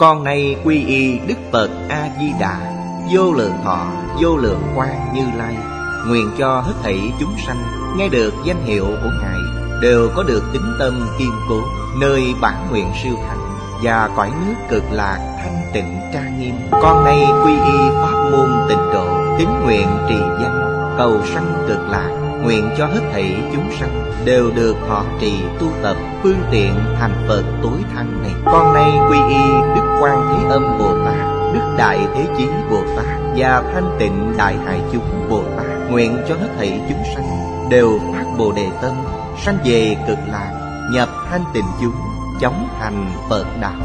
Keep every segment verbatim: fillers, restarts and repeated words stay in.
Con nay quy y Đức Phật A-di-đà, vô lượng thọ, vô lượng quang Như Lai. Nguyện cho hết thảy chúng sanh nghe được danh hiệu của Ngài đều có được tín tâm kiên cố, nơi bản nguyện siêu thắng và cõi nước cực lạc thanh tịnh trang nghiêm. Con nay quy y pháp môn tịnh độ, tín nguyện trì danh, cầu sanh cực lạc. Nguyện cho hết thảy chúng sanh đều được thọ trì tu tập phương tiện thành Phật tối thắng này. Con nay quy y Đức Quan Thế Âm Bồ Tát, Đức Đại Thế Chí Bồ Tát và Thanh Tịnh Đại Hải Chúng Bồ Tát. Nguyện cho hết thảy chúng sanh đều phát Bồ Đề tâm, sanh về cực lạc, nhập thanh tịnh chúng, chóng thành Phật đạo.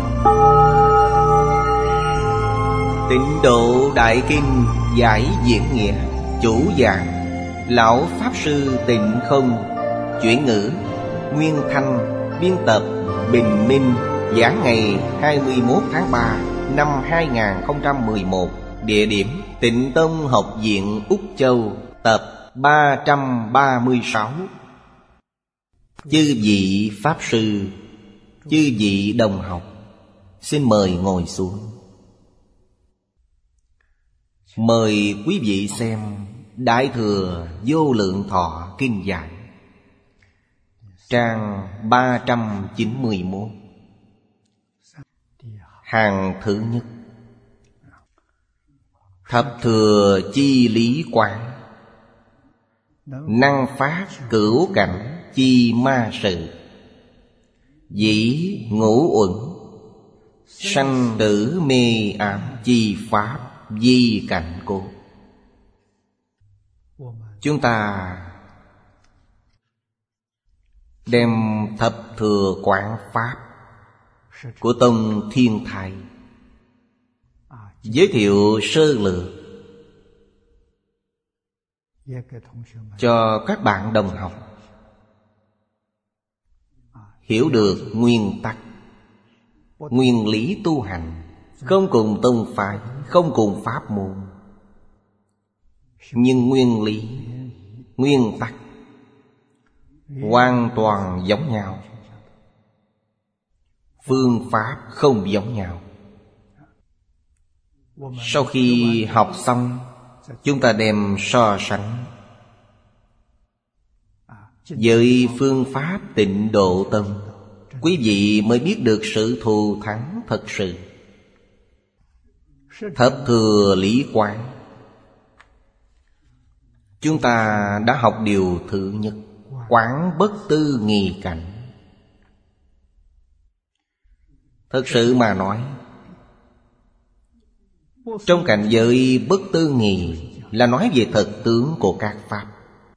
Tịnh Độ Đại Kinh giải diễn nghĩa. Chủ giảng Lão Pháp Sư Tịnh Không. Chuyển ngữ Nguyên Thanh. Biên tập Bình Minh. Giảng ngày hai mươi mốt tháng ba năm hai nghìn không trăm mười một. Địa điểm Tịnh Tông Học viện Úc Châu. Tập ba trăm ba mươi sáu. Chư vị Pháp Sư, chư vị đồng học, xin mời ngồi xuống. Mời quý vị xem Đại Thừa Vô Lượng Thọ Kinh Giải, trang ba trăm chín mươi mốt, hàng thứ nhất. Thập thừa chi lý quán, năng phát cửu cảnh chi ma sự. Dĩ ngũ uẩn, sanh tử mê ám chi pháp di cảnh cố. Chúng ta đem thập thừa quán pháp của Tông Thiên Thai giới thiệu sơ lược cho các bạn đồng học hiểu được nguyên tắc, nguyên lý tu hành, không cùng tông phái, không cùng pháp môn, nhưng nguyên lý, nguyên tắc hoàn toàn giống nhau, phương pháp không giống nhau. Sau khi học xong, chúng ta đem so sánh với phương pháp Tịnh Độ Tông, quý vị mới biết được sự thù thắng thật sự. Thập thừa lý quán, chúng ta đã học điều thứ nhất, quán bất tư nghì cảnh. Thật sự mà nói, trong cảnh giới bất tư nghì là nói về thật tướng của các pháp,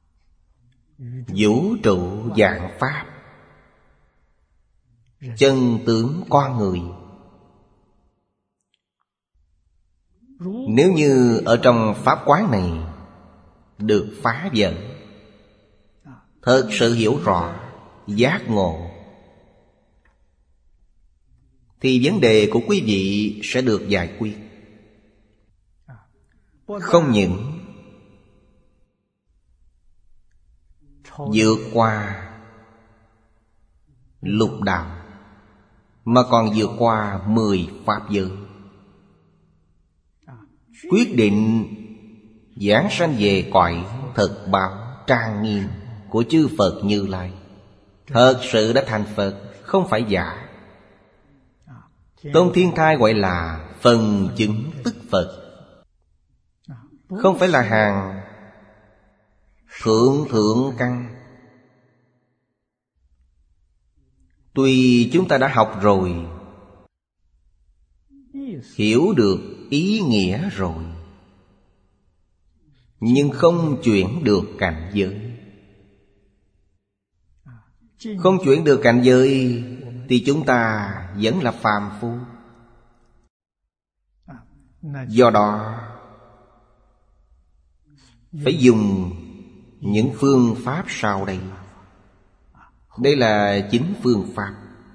vũ trụ vạn pháp, chân tướng con người. Nếu như ở trong pháp quán này được phá vỡ, thật sự hiểu rõ, giác ngộ, thì vấn đề của quý vị sẽ được giải quyết. Không những vượt qua lục đạo, mà còn vượt qua mười pháp giới, quyết định giảng sanh về cõi thật báo trang nghiêm của chư Phật Như Lai. Thật sự đã thành Phật, không phải giả. Tông Thiên Thai gọi là phần chứng tức Phật, không phải là hàng thượng thượng căn. Tuy chúng ta đã học rồi, hiểu được ý nghĩa rồi, nhưng không chuyển được cảnh giới. Không chuyển được cảnh giới thì chúng ta vẫn là phàm phu. Do đó phải dùng những phương pháp sau đây. Đây là chính phương pháp.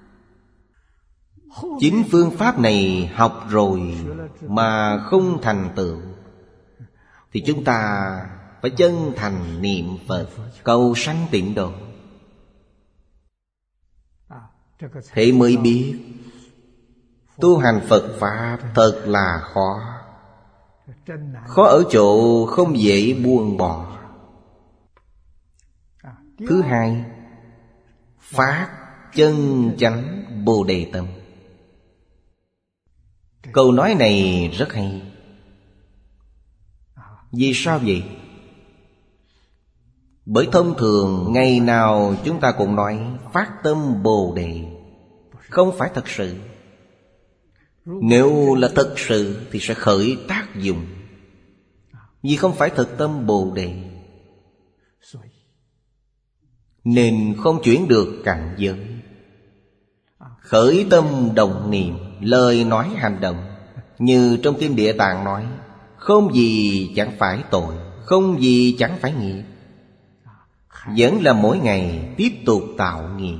Chính phương pháp này học rồi mà không thành tựu, thì chúng ta phải chân thành niệm Phật, cầu sanh tịnh độ. Thế mới biết Tu hành Phật Pháp thật là khó. Khó ở chỗ không dễ buông bỏ. Thứ hai, phát chân chánh Bồ Đề tâm. Câu nói này rất hay. Vì sao vậy? Bởi thông thường ngày nào chúng ta cũng nói phát tâm Bồ Đề, không phải thật sự. Nếu là thật sự thì sẽ khởi tác dụng. Vì không phải thực tâm Bồ Đề, nên không chuyển được cảnh giới. Khởi tâm động niệm, lời nói hành động, như trong Kinh Địa Tạng nói, không gì chẳng phải tội, không gì chẳng phải nghiệp. Vẫn là mỗi ngày tiếp tục tạo nghiệp.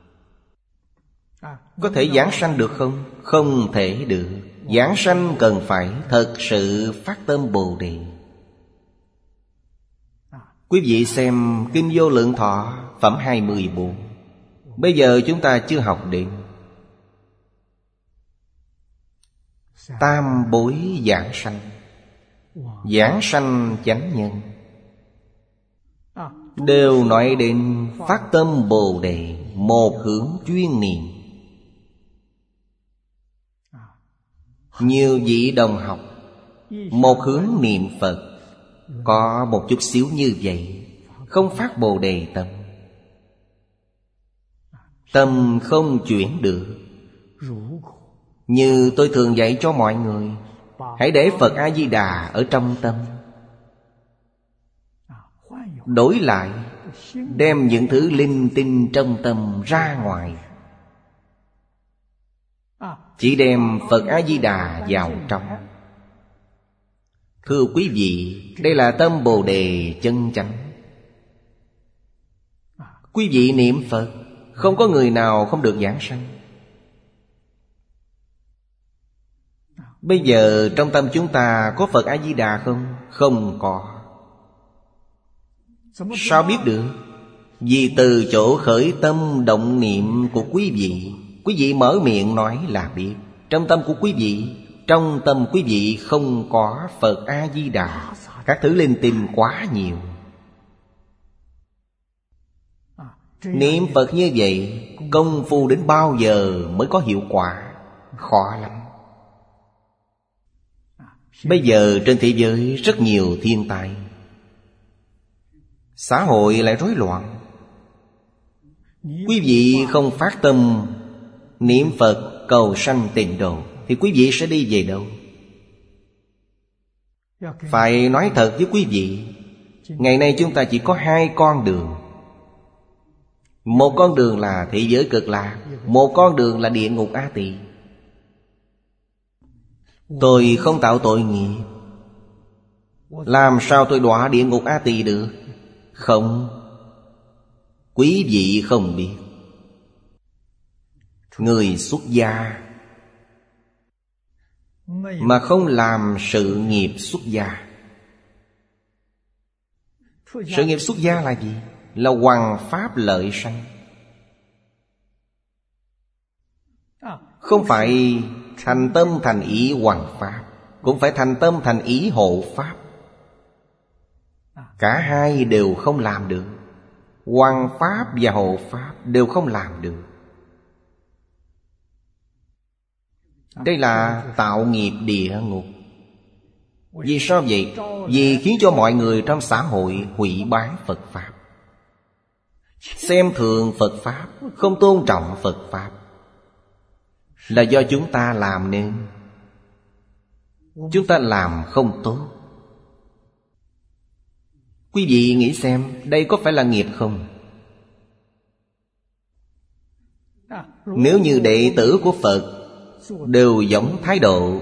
Có thể giảng sanh được không? Không thể được. Giảng sanh cần phải thật sự phát tâm Bồ Đề. Quý vị xem Kinh Vô Lượng Thọ phẩm hai mươi bốn. Bây giờ chúng ta chưa học đến tam bối giảng sanh, giảng sanh chánh nhân, đều nói đến phát tâm Bồ Đề, một hướng chuyên niệm. Nhiều vị đồng học một hướng niệm Phật, có một chút xíu như vậy, không phát Bồ Đề tâm, tâm không chuyển được. Như tôi thường dạy cho mọi người, hãy để Phật A-di-đà ở trong tâm. Đổi lại, đem những thứ linh tinh trong tâm ra ngoài. Chỉ đem Phật A-di-đà vào trong. Thưa quý vị, đây là tâm Bồ Đề chân chánh. Quý vị niệm Phật, không có người nào không được giảng sanh. Bây giờ trong tâm chúng ta có Phật A-di-đà không? Không có. Sao biết được? Vì từ chỗ khởi tâm động niệm của quý vị, quý vị mở miệng nói là biết. Trong tâm của quý vị, trong tâm quý vị không có Phật A-di-đà. Các thứ linh tinh quá nhiều. Niệm Phật như vậy, công phu đến bao giờ mới có hiệu quả? Khó lắm. Bây giờ trên thế giới rất nhiều thiên tai, xã hội lại rối loạn. Quý vị không phát tâm niệm Phật cầu sanh tịnh độ thì quý vị sẽ đi về đâu? Phải nói thật với quý vị, ngày nay chúng ta chỉ có hai con đường. Một con đường là thế giới cực lạc, một con đường là địa ngục A Tỳ. Tôi không tạo tội nghiệp, làm sao tôi đọa địa ngục A Tỳ được? Không. Quý vị không biết. Người xuất gia mà không làm sự nghiệp xuất gia. Sự nghiệp xuất gia là gì? Là hoằng pháp lợi sanh. Không phải thành tâm thành ý hoằng pháp, cũng phải thành tâm thành ý hộ pháp. Cả hai đều không làm được. Hoằng pháp và hộ pháp đều không làm được. Đây là tạo nghiệp địa ngục. Vì sao vậy? Vì khiến cho mọi người trong xã hội hủy báng Phật Pháp, xem thường Phật Pháp, không tôn trọng Phật Pháp. Là do chúng ta làm nên. Chúng ta làm không tốt. Quý vị nghĩ xem, đây có phải là nghiệp không? Nếu như đệ tử của Phật đều giống thái độ,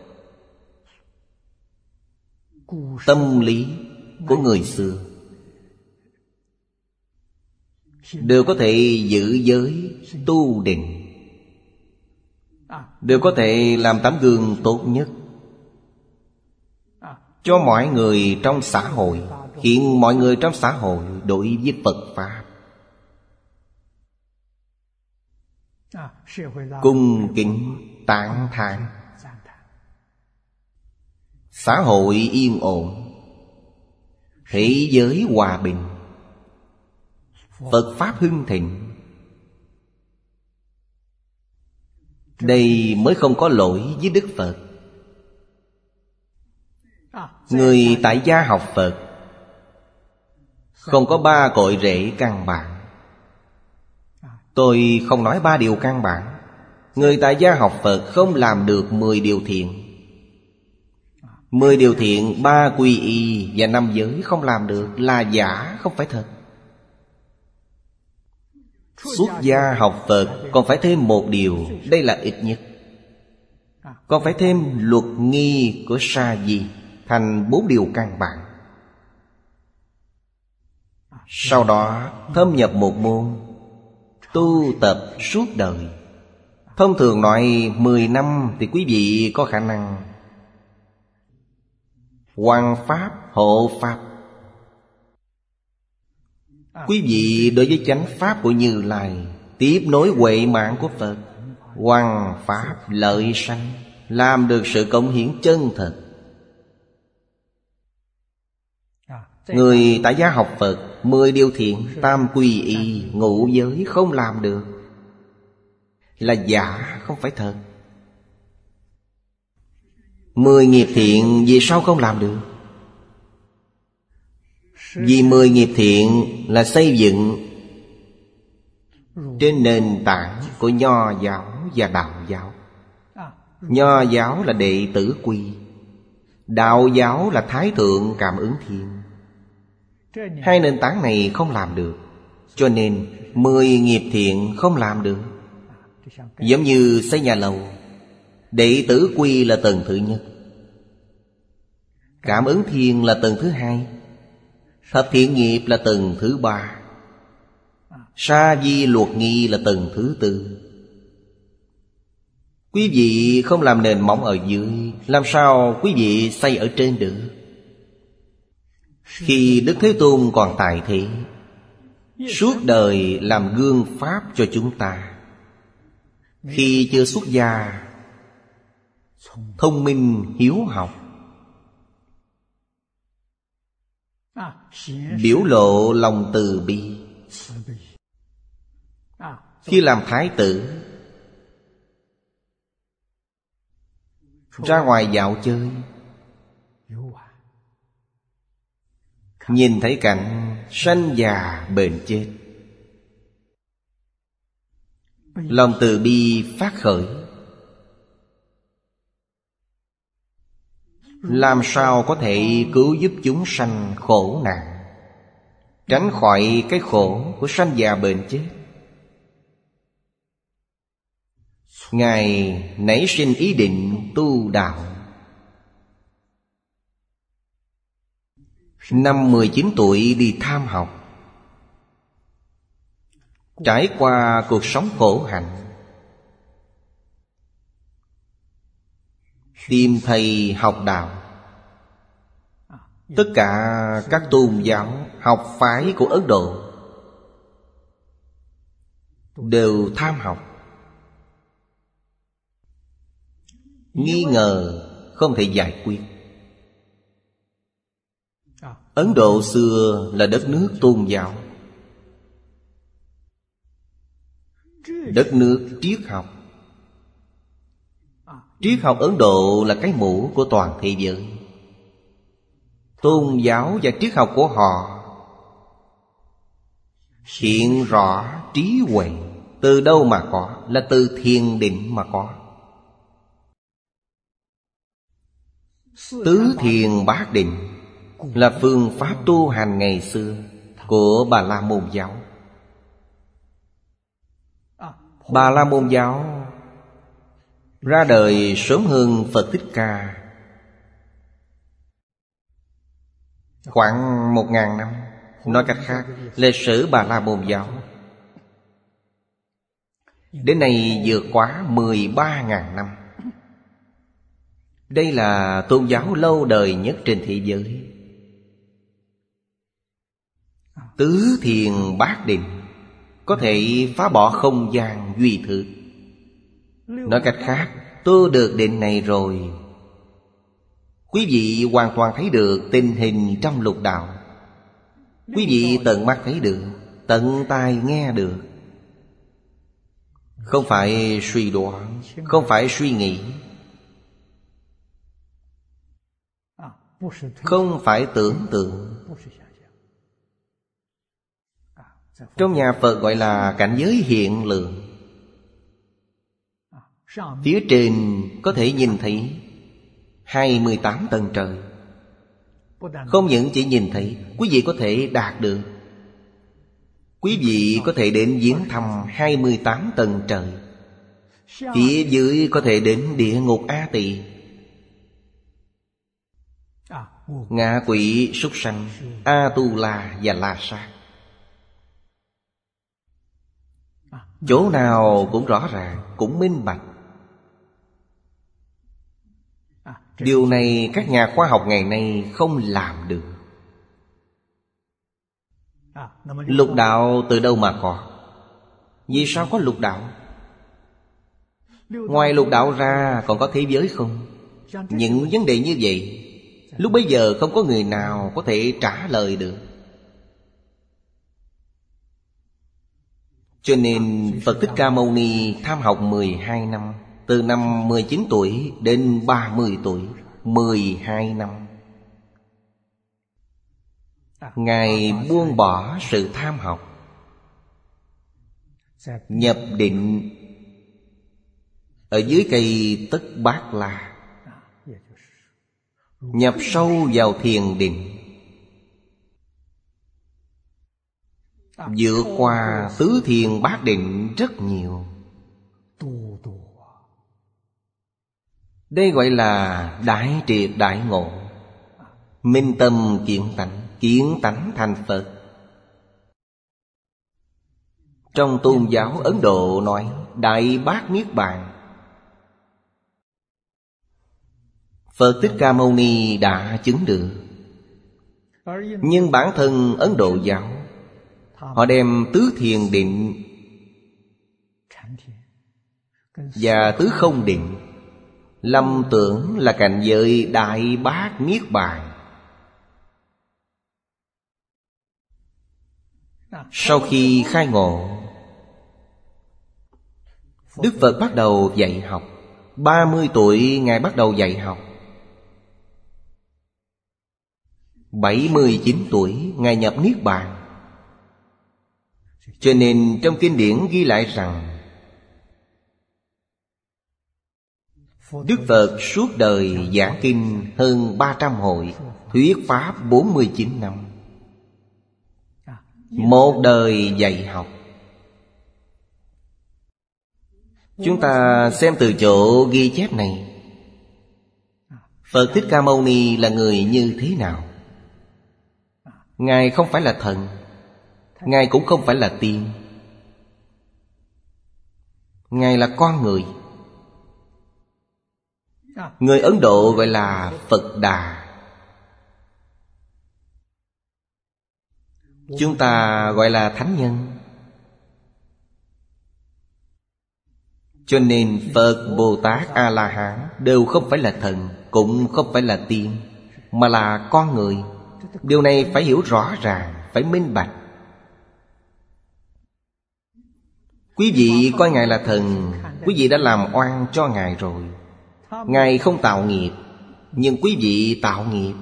tâm lý của người xưa, đều có thể giữ giới, tu định, đều có thể làm tấm gương tốt nhất cho mọi người trong xã hội, khiến mọi người trong xã hội đối với Phật Pháp cung kính, tán thán. Xã hội yên ổn, thế giới hòa bình, Phật Pháp hưng thịnh. Đây mới không có lỗi với Đức Phật. Người tại gia học Phật không có ba cội rễ căn bản. Tôi không nói ba điều căn bản. Người tại gia học Phật không làm được mười điều thiện. Mười điều thiện, ba quy y và năm giới không làm được là giả, không phải thật. Xuất gia học Phật còn phải thêm một điều, đây là ít nhất. Còn phải thêm luật nghi của Sa Di thành bốn điều căn bản. Sau đó thâm nhập một môn, tu tập suốt đời. Thông thường nói mười năm thì quý vị có khả năng Hoằng Pháp, hộ Pháp. Quý vị đối với chánh Pháp của Như Lai, tiếp nối huệ mạng của Phật, hoằng Pháp lợi sanh, làm được sự cống hiến chân thật. Người tại gia học Phật, mười điều thiện, tam quy y, ngũ giới không làm được là giả, không phải thật. Mười nghiệp thiện vì sao không làm được? Vì mười nghiệp thiện là xây dựng trên nền tảng của Nho giáo và Đạo giáo. Nho giáo là đệ tử quy, Đạo giáo là Thái Thượng Cảm Ứng Thiên. Hai nền tảng này không làm được, cho nên mười nghiệp thiện không làm được. Giống như xây nhà lầu, đệ tử quy là tầng thứ nhất, Cảm Ứng Thiên là tầng thứ hai, Thập Thiện Nghiệp là tầng thứ ba, Sa Di Luật Nghi là tầng thứ tư. Quý vị không làm nền móng ở dưới, làm sao quý vị xây ở trên được? Khi Đức Thế Tôn còn tại thế, suốt đời làm gương Pháp cho chúng ta. Khi chưa xuất gia, thông minh hiếu học, biểu lộ lòng từ bi. Khi làm thái tử, ra ngoài dạo chơi, nhìn thấy cảnh sanh già bền chết, lòng từ bi phát khởi. Làm sao có thể cứu giúp chúng sanh khổ nạn, tránh khỏi cái khổ của sanh già bền chết? Ngài nảy sinh ý định tu đạo. Năm mười chín tuổi đi tham học, trải qua cuộc sống khổ hạnh, tìm thầy học đạo. Tất cả các tôn giáo, học phái của Ấn Độ đều tham học. Nghi ngờ không thể giải quyết. Ấn Độ xưa là đất nước tôn giáo, đất nước triết học. Triết học Ấn Độ là cái mũ của toàn thế giới. Tôn giáo và triết học của họ hiện rõ trí huệ. Từ đâu mà có? Là từ thiền định mà có. Tứ thiền bát định là phương pháp tu hành ngày xưa của Bà La Môn giáo. Bà La Môn giáo ra đời sớm hơn Phật Thích Ca khoảng một ngàn năm. Nói cách khác, lịch sử Bà La Môn giáo đến nay vượt quá mười ba ngàn năm. Đây là tôn giáo lâu đời nhất trên thế giới. Tứ thiền bát định có thể phá bỏ không gian duy thức. Nói cách khác, tu được định này rồi, quý vị hoàn toàn thấy được tình hình trong lục đạo. Quý vị tận mắt thấy được, tận tai nghe được. Không phải suy đoán, không phải suy nghĩ, không phải tưởng tượng. Trong nhà Phật gọi là cảnh giới hiện lượng. Phía trên có thể nhìn thấy hai mươi tám tầng trời. Không những chỉ nhìn thấy, quý vị có thể đạt được. Quý vị có thể đến viếng thăm hai mươi tám tầng trời. Phía dưới có thể đến địa ngục A Tỳ, ngạ quỷ, súc sanh, A Tu La và La Sát. Chỗ nào cũng rõ ràng, cũng minh bạch. Điều này các nhà khoa học ngày nay không làm được. Lục đạo từ đâu mà có? Vì sao có lục đạo? Ngoài lục đạo ra còn có thế giới không? Những vấn đề như vậy lúc bấy giờ không có người nào có thể trả lời được. Cho nên Phật Thích Ca Mâu Ni tham học mười hai năm. Từ năm mười chín tuổi đến ba mươi tuổi, mười hai năm. Ngài buông bỏ sự tham học, nhập định ở dưới cây Tất Bát La, nhập sâu vào thiền định, vượt qua tứ thiền bát định rất nhiều. Đây gọi là đại triệt đại ngộ, minh tâm kiến tánh, kiến tánh thành Phật. Trong tôn giáo Ấn Độ nói Đại Bát Niết Bàn. Phật Thích Ca Mâu Ni đã chứng được. Nhưng bản thân Ấn Độ giáo, họ đem tứ thiền định và tứ không định lầm tưởng là cảnh giới Đại Bát Niết Bàn. Sau khi khai ngộ, Đức Phật bắt đầu dạy học. Ba mươi tuổi Ngài bắt đầu dạy học. Bảy mươi chín tuổi Ngài nhập Niết Bàn. Cho nên trong kinh điển ghi lại rằng Đức Phật suốt đời giảng kinh hơn ba trăm hội, thuyết pháp bốn mươi chín năm. Một đời dạy học. Chúng ta xem từ chỗ ghi chép này, Phật Thích Ca Mâu Ni là người như thế nào? Ngài không phải là thần, Ngài cũng không phải là tiên. Ngài là con người. Người Ấn Độ gọi là Phật Đà. Chúng ta gọi là thánh nhân. Cho nên Phật, Bồ Tát, A-la-hán đều không phải là thần, cũng không phải là tiên, mà là con người. Điều này phải hiểu rõ ràng, phải minh bạch. Quý vị coi Ngài là thần, quý vị đã làm oan cho Ngài rồi. Ngài không tạo nghiệp, nhưng quý vị tạo nghiệp.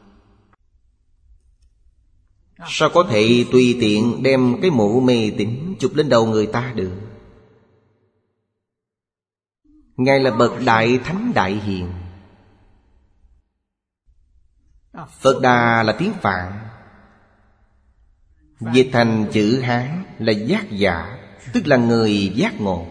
Sao có thể tùy tiện đem cái mũ mê tín chụp lên đầu người ta được? Ngài là bậc đại thánh đại hiền. Phật Đà là tiếng Phạn, dịch thành chữ Hán là giác giả, tức là người giác ngộ.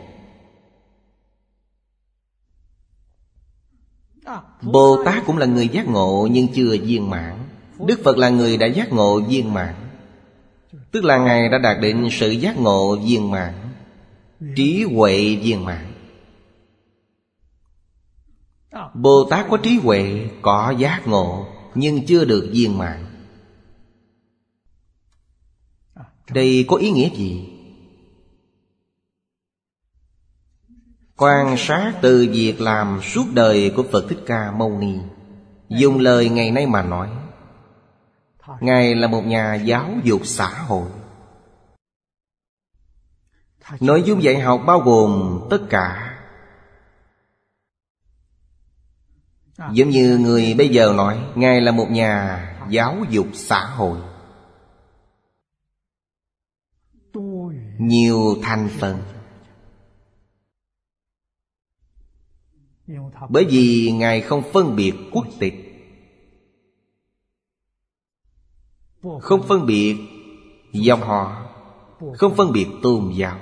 Bồ Tát cũng là người giác ngộ nhưng chưa viên mãn. Đức Phật là người đã giác ngộ viên mãn, tức là Ngài đã đạt đến sự giác ngộ viên mãn, trí huệ viên mãn. Bồ Tát có trí huệ, có giác ngộ, nhưng chưa được viên mãn. Đây có ý nghĩa gì? Quan sát từ việc làm suốt đời của Phật Thích Ca Mâu Ni. Dùng lời ngày nay mà nói, Ngài là một nhà giáo dục xã hội. Nội dung dạy học bao gồm tất cả. Giống như người bây giờ nói, Ngài là một nhà giáo dục xã hội. Nhiều thành phần. Bởi vì Ngài không phân biệt quốc tịch, không phân biệt dòng họ, không phân biệt tôn giáo.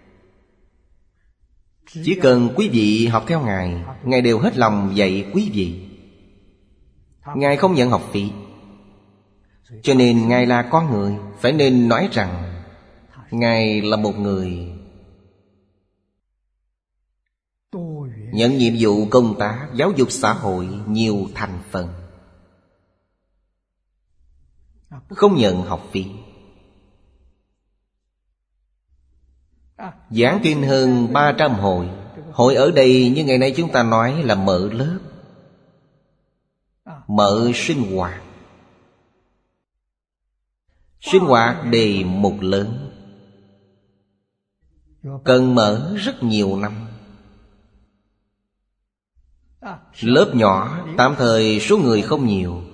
Chỉ cần quý vị học theo Ngài, Ngài đều hết lòng dạy quý vị. Ngài không nhận học phí. Cho nên Ngài là con người, phải nên nói rằng Ngài là một người nhận nhiệm vụ công tác giáo dục xã hội nhiều thành phần, không nhận học phí. Giảng kinh hơn ba trăm hội. Hội ở đây như ngày nay chúng ta nói là mở lớp, mở sinh hoạt. Sinh hoạt đề mục lớn, cần mở rất nhiều năm. Lớp nhỏ, tạm thời số người không nhiều,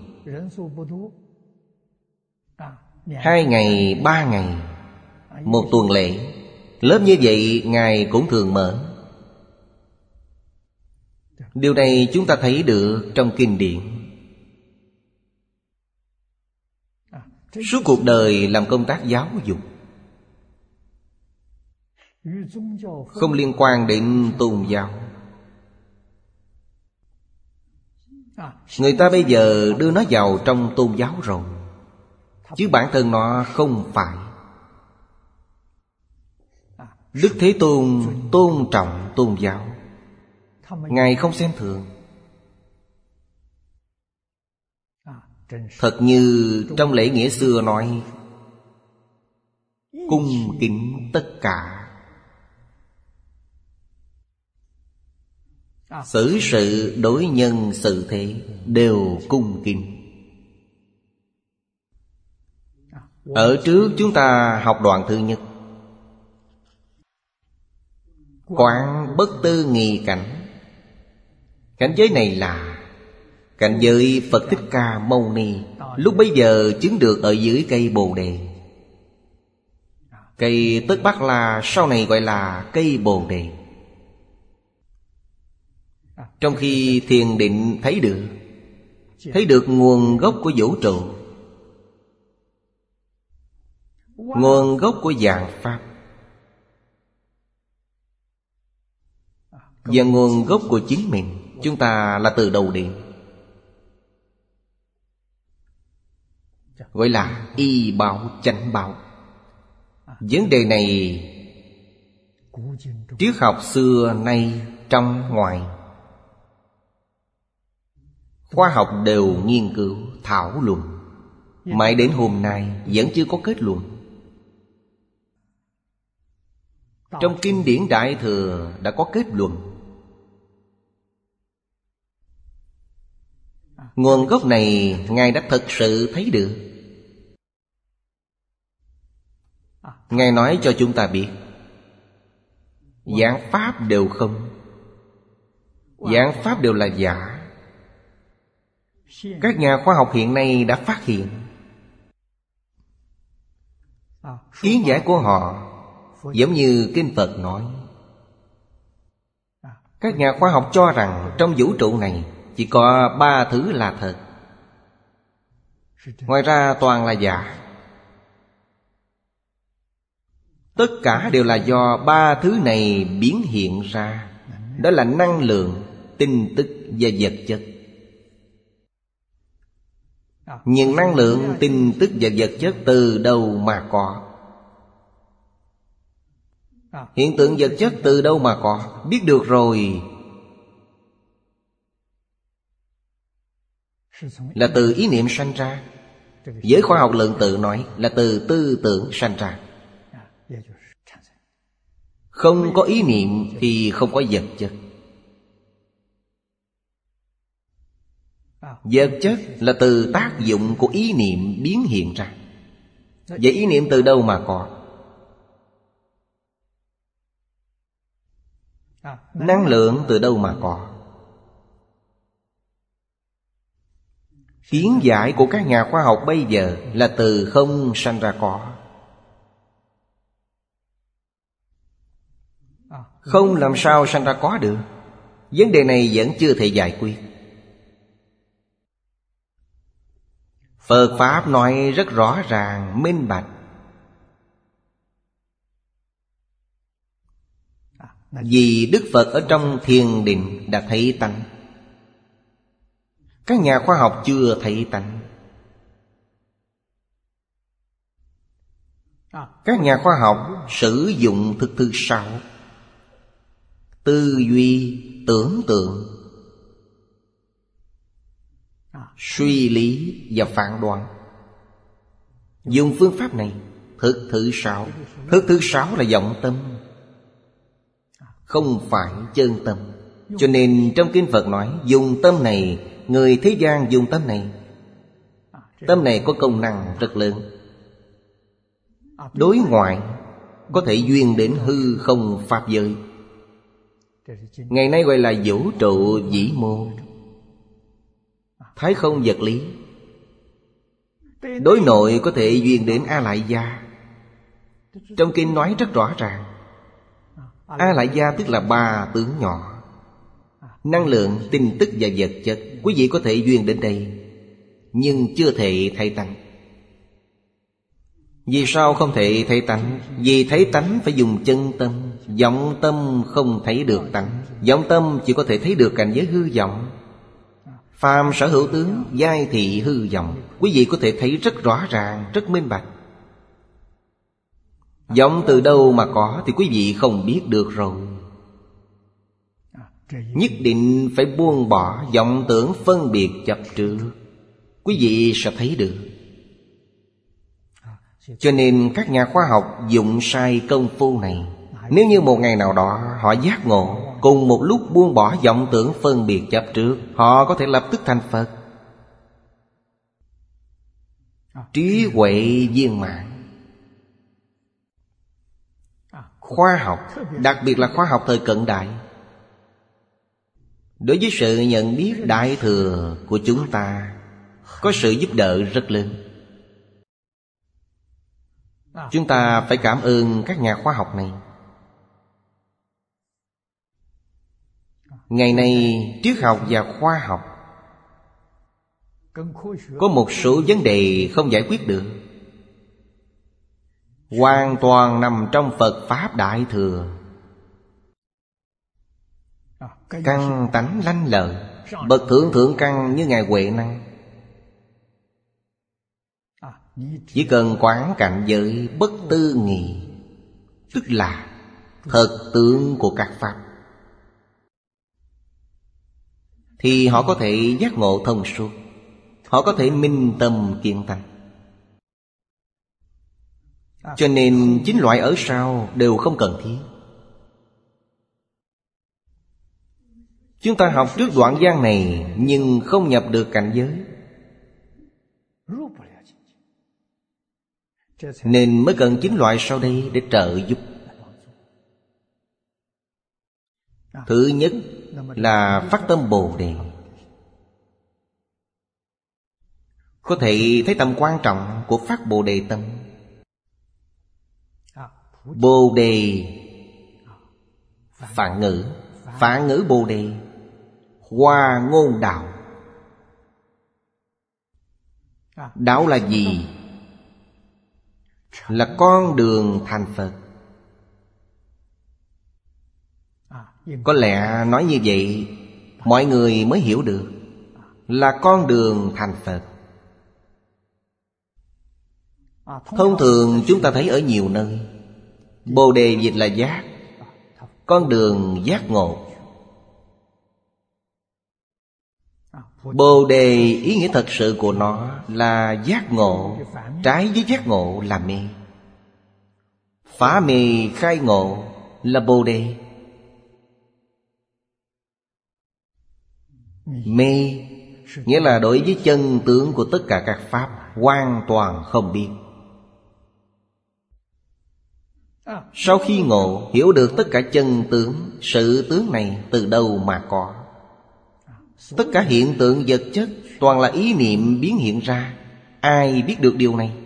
hai ngày, ba ngày, một tuần lễ. Lớp như vậy Ngài cũng thường mở. Điều này chúng ta thấy được trong kinh điển. Suốt cuộc đời làm công tác giáo dục, không liên quan đến tôn giáo. Người ta bây giờ đưa nó vào trong tôn giáo rồi, chứ bản thân nó không phải. Đức Thế Tôn tôn trọng tôn giáo, Ngài không xem thường. Thật như trong lễ nghĩa xưa nói, cung kính tất cả. Xử sự đối nhân xử thế đều cung kính. Ở trước chúng ta học đoạn thứ nhất, quán bất tư nghị cảnh. Cảnh giới này là cảnh giới Phật Thích Ca Mâu Ni lúc bấy giờ chứng được ở dưới cây Bồ Đề. Cây Tất Bắc La sau này gọi là cây Bồ Đề. Trong khi thiền định thấy được, thấy được nguồn gốc của vũ trụ, nguồn gốc của vạn pháp, và nguồn gốc của chính mình. Chúng ta là từ đầu đến, gọi là y báo chánh báo. Vấn đề này triết học xưa nay trong ngoài, khoa học đều nghiên cứu thảo luận, mãi đến hôm nay vẫn chưa có kết luận. Trong kinh điển Đại Thừa đã có kết luận. Nguồn gốc này Ngài đã thực sự thấy được. Ngài nói cho chúng ta biết, giảng pháp đều không, giảng pháp đều là giả. Các nhà khoa học hiện nay đã phát hiện, kiến giải của họ giống như kinh Phật nói. Các nhà khoa học cho rằng trong vũ trụ này chỉ có ba thứ là thật, ngoài ra toàn là giả. Tất cả đều là do ba thứ này biến hiện ra. Đó là năng lượng, tin tức và vật chất. Nhưng năng lượng, tin tức và vật chất từ đâu mà có? Hiện tượng vật chất từ đâu mà có? Biết được rồi, là từ ý niệm sanh ra. Giới khoa học lượng tử nói là từ tư tưởng sanh ra. Không có ý niệm thì không có vật chất. Vật chất là từ tác dụng của ý niệm biến hiện ra. Vậy ý niệm từ đâu mà có? Năng lượng từ đâu mà có? Kiến giải của các nhà khoa học bây giờ là từ không sanh ra có. Không làm sao sanh ra có được. Vấn đề này vẫn chưa thể giải quyết. Phật Pháp nói rất rõ ràng, minh bạch. Vì Đức Phật ở trong thiền định đã thấy tánh. Các nhà khoa học chưa thấy tánh. Các nhà khoa học sử dụng thức thứ sáu: tư duy, tưởng tượng, suy lý và phán đoán. Dùng phương pháp này, thức thứ sáu. Thức thứ sáu là vọng tâm, không phải chân tâm. Cho nên trong kinh Phật nói, dùng tâm này, người thế gian dùng tâm này. Tâm này có công năng rất lớn. Đối ngoại có thể duyên đến hư không pháp giới. Ngày nay gọi là vũ trụ vĩ mô, thái không vật lý. Đối nội có thể duyên đến A Lại Gia. Trong kinh nói rất rõ ràng, A Lại Gia tức là ba tướng nhỏ. Năng lượng, tin tức và vật chất. Quý vị có thể duyên đến đây, nhưng chưa thể thấy tánh. Vì sao không thể thấy tánh? Vì thấy tánh phải dùng chân tâm. Vọng tâm không thấy được tánh. Vọng tâm chỉ có thể thấy được cảnh giới hư vọng. Phàm sở hữu tướng, giai thị hư vọng. Quý vị có thể thấy rất rõ ràng, rất minh bạch. Vọng từ đâu mà có thì quý vị không biết được rồi. Nhất định phải buông bỏ vọng tưởng phân biệt chấp trước, quý vị sẽ thấy được. Cho nên các nhà khoa học dụng sai công phu này. Nếu như một ngày nào đó họ giác ngộ, cùng một lúc buông bỏ vọng tưởng phân biệt chấp trước, họ có thể lập tức thành Phật. Trí huệ viên mãn. Khoa học, đặc biệt là khoa học thời cận đại, đối với sự nhận biết đại thừa của chúng ta có sự giúp đỡ rất lớn. Chúng ta phải cảm ơn các nhà khoa học này. Ngày nay triết học và khoa học có một số vấn đề không giải quyết được, hoàn toàn nằm trong Phật Pháp Đại Thừa. Căn tánh lanh lợi, bậc thượng thượng căn như Ngài Huệ Năng. Chỉ cần quán cảnh giới bất tư nghị, tức là thật tướng của các Pháp, thì họ có thể giác ngộ thông suốt. Họ có thể minh tâm kiến tánh. Cho nên chín loại ở sau đều không cần thiết. Chúng ta học trước đoạn văn này nhưng không nhập được cảnh giới, nên mới cần chín loại sau đây để trợ giúp. Thứ nhất là phát tâm Bồ Đề. Có thể thấy tầm quan trọng của phát Bồ Đề tâm. Bồ Đề phạn ngữ, phạn ngữ Bồ Đề, hoa ngôn đạo. Đạo là gì? Là con đường thành Phật. Có lẽ nói như vậy mọi người mới hiểu được, là con đường thành Phật. Thông thường chúng ta thấy ở nhiều nơi, Bồ Đề dịch là giác, con đường giác ngộ. Bồ Đề ý nghĩa thật sự của nó là giác ngộ, trái với giác ngộ là mê. Phá mê khai ngộ là Bồ Đề. Mê nghĩa là đối với chân tướng của tất cả các pháp hoàn toàn không biết. Sau khi ngộ, hiểu được tất cả chân tướng, sự tướng này từ đâu mà có. Tất cả hiện tượng vật chất toàn là ý niệm biến hiện ra. Ai biết được điều này?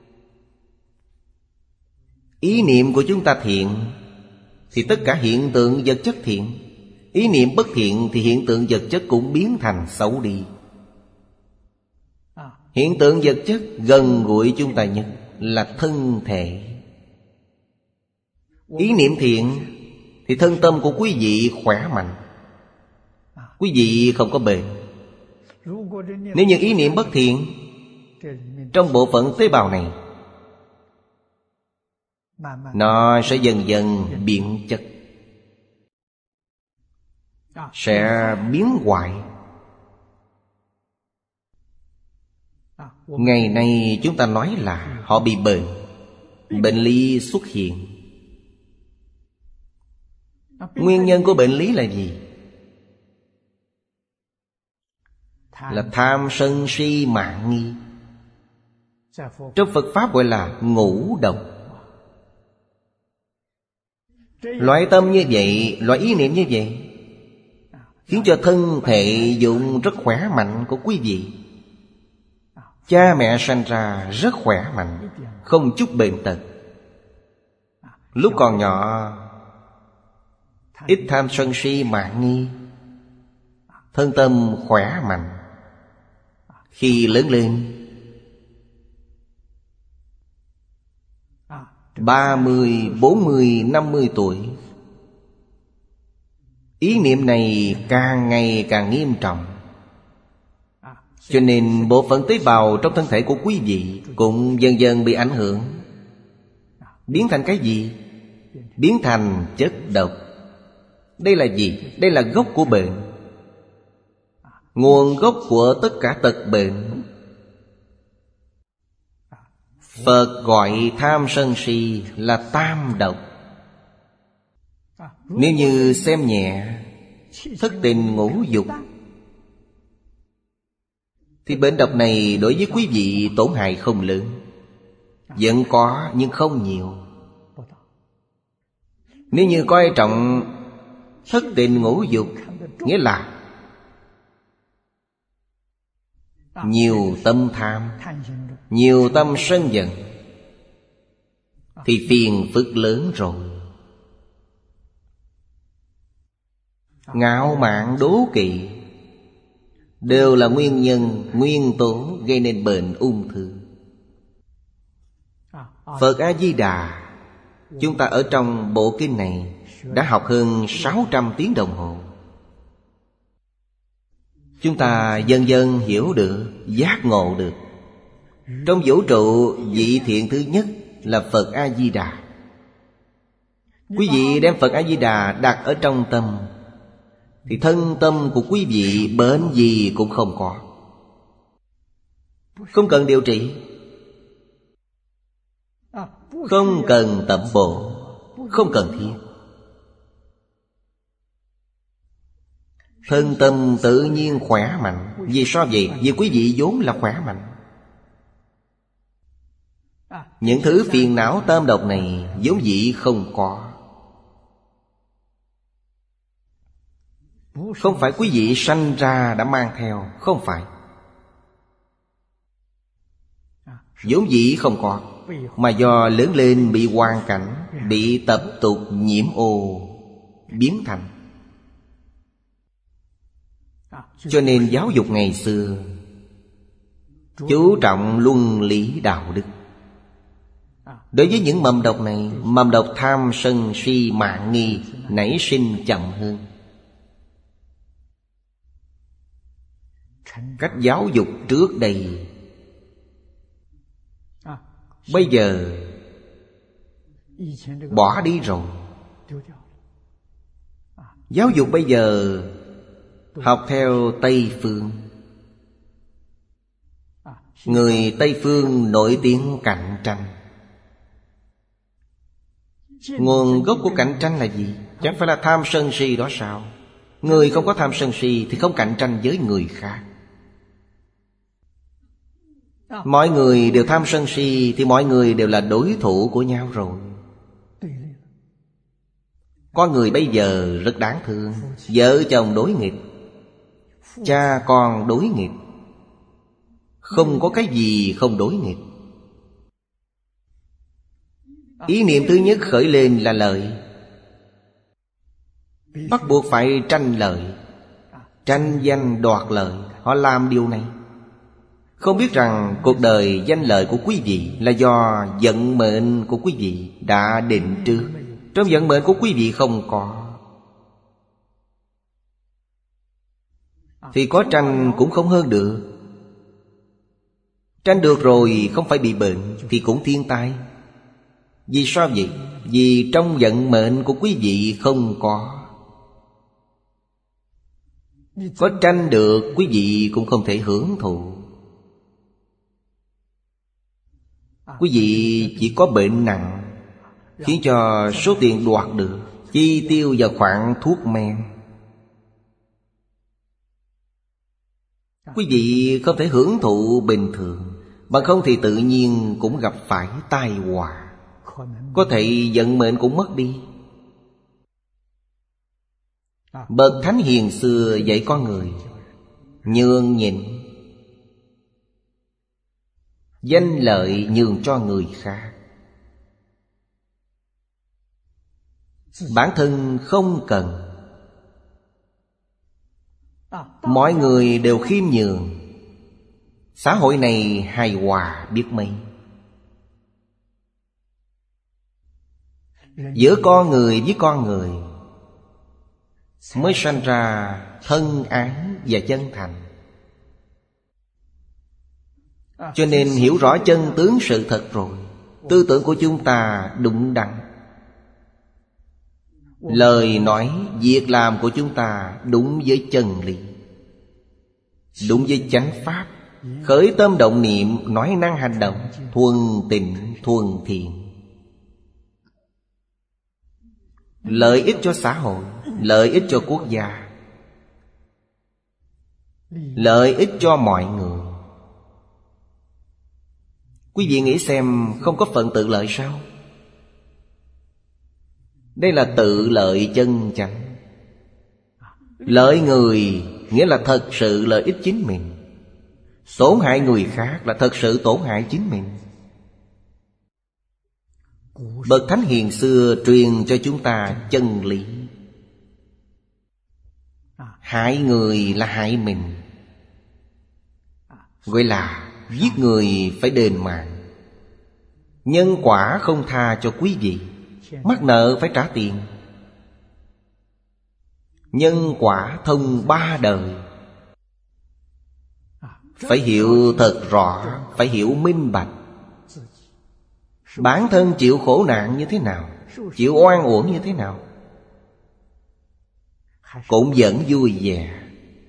Ý niệm của chúng ta thiện thì tất cả hiện tượng vật chất thiện. Ý niệm bất thiện thì hiện tượng vật chất cũng biến thành xấu đi. Hiện tượng vật chất gần gũi chúng ta nhất là thân thể. Ý niệm thiện thì thân tâm của quý vị khỏe mạnh. Quý vị không có bệnh. Nếu như ý niệm bất thiện, trong bộ phận tế bào này nó sẽ dần dần biến chất, sẽ biến hoại. Ngày nay chúng ta nói là họ bị bệnh. Bệnh lý xuất hiện. Nguyên nhân của bệnh lý là gì? Là tham sân si mạng nghi. Trong Phật Pháp gọi là ngũ độc. Loại tâm như vậy, loại ý niệm như vậy khiến cho thân thể dụng rất khỏe mạnh của quý vị. Cha mẹ sanh ra rất khỏe mạnh, không chút bệnh tật. Lúc còn nhỏ ít tham sân si mạng nghi, thân tâm khỏe mạnh. Khi lớn lên ba mươi, bốn mươi, năm mươi tuổi, ý niệm này càng ngày càng nghiêm trọng. Cho nên bộ phận tế bào trong thân thể của quý vị cũng dần dần bị ảnh hưởng. Biến thành cái gì? Biến thành chất độc. Đây là gì? Đây là gốc của bệnh. Nguồn gốc của tất cả tật bệnh. Phật gọi tham sân si là tam độc. Nếu như xem nhẹ thất tình ngũ dục thì bệnh độc này đối với quý vị tổn hại không lớn. Vẫn có nhưng không nhiều. Nếu như coi trọng thất tình ngũ dục, nghĩa là nhiều tâm tham, nhiều tâm sân giận, thì phiền phức lớn rồi. Ngạo mạn đố kỵ đều là nguyên nhân, nguyên tố gây nên bệnh ung thư. Phật A-di-đà, chúng ta ở trong bộ kinh này đã học hơn sáu trăm tiếng đồng hồ. Chúng ta dần dần hiểu được, giác ngộ được. Trong vũ trụ, vị thiện thứ nhất là Phật A-di-đà. Quý vị đem Phật A-di-đà đặt ở trong tâm, thì thân tâm của quý vị bệnh gì cũng không có. Không cần điều trị, không cần tẩm bổ, không cần thiết. Thân tâm tự nhiên khỏe mạnh. Vì sao vậy? Vì quý vị vốn là khỏe mạnh. Những thứ phiền não tam độc này vốn dĩ không có. Không phải quý vị sanh ra đã mang theo. Không phải. Vốn dĩ không có, mà do lớn lên bị hoàn cảnh, bị tập tục nhiễm ô biến thành. Cho nên giáo dục ngày xưa chú trọng luân lý đạo đức. Đối với những mầm độc này, mầm độc tham sân si mạng nghi nảy sinh chậm hơn. Cách giáo dục trước đây bây giờ bỏ đi rồi. Giáo dục bây giờ học theo Tây Phương. Người Tây Phương nổi tiếng cạnh tranh. Nguồn gốc của cạnh tranh là gì? Chẳng phải là tham sân si đó sao? Người không có tham sân si thì không cạnh tranh với người khác. Mọi người đều tham sân si thì mọi người đều là đối thủ của nhau rồi. Con người bây giờ rất đáng thương. Vợ chồng đối nghịch, cha con đối nghịch. Không có cái gì không đối nghịch. Ý niệm thứ nhất khởi lên là lợi, bắt buộc phải tranh lợi, tranh danh đoạt lợi. Họ làm điều này, không biết rằng cuộc đời danh lợi của quý vị là do vận mệnh của quý vị đã định trước. Trong vận mệnh của quý vị không có, thì có tranh cũng không hơn được. Tranh được rồi không phải bị bệnh thì cũng thiên tai. Vì sao vậy? Vì trong vận mệnh của quý vị không có. Có tranh được quý vị cũng không thể hưởng thụ. Quý vị chỉ có bệnh nặng, khiến cho số tiền đoạt được chi tiêu vào khoản thuốc men. Quý vị không thể hưởng thụ bình thường, bằng không thì tự nhiên cũng gặp phải tai họa. Có thể vận mệnh cũng mất đi. Bậc thánh hiền xưa dạy con người nhường nhịn, danh lợi nhường cho người khác. Bản thân không cần. Mọi người đều khiêm nhường, xã hội này hài hòa biết mấy. Giữa con người với con người mới sanh ra thân ái và chân thành. Cho nên hiểu rõ chân tướng sự thật rồi, tư tưởng của chúng ta đúng đắn, lời nói, việc làm của chúng ta đúng với chân lý, đúng với chánh pháp. Khởi tâm động niệm, nói năng hành động thuần tịnh thuần thiện. Lợi ích cho xã hội, lợi ích cho quốc gia, lợi ích cho mọi người. Quý vị nghĩ xem, không có phần tự lợi sao? Đây là tự lợi chân chánh. Lợi người nghĩa là thật sự lợi ích chính mình. Tổn hại người khác là thật sự tổn hại chính mình. Bậc thánh hiền xưa truyền cho chúng ta chân lý. Hại người là hại mình, gọi là giết người phải đền mạng. Nhân quả không tha cho quý vị, mắc nợ phải trả tiền. Nhân quả thông ba đời, phải hiểu thật rõ, phải hiểu minh bạch. Bản thân chịu khổ nạn như thế nào, chịu oan uổng như thế nào, cũng vẫn vui vẻ.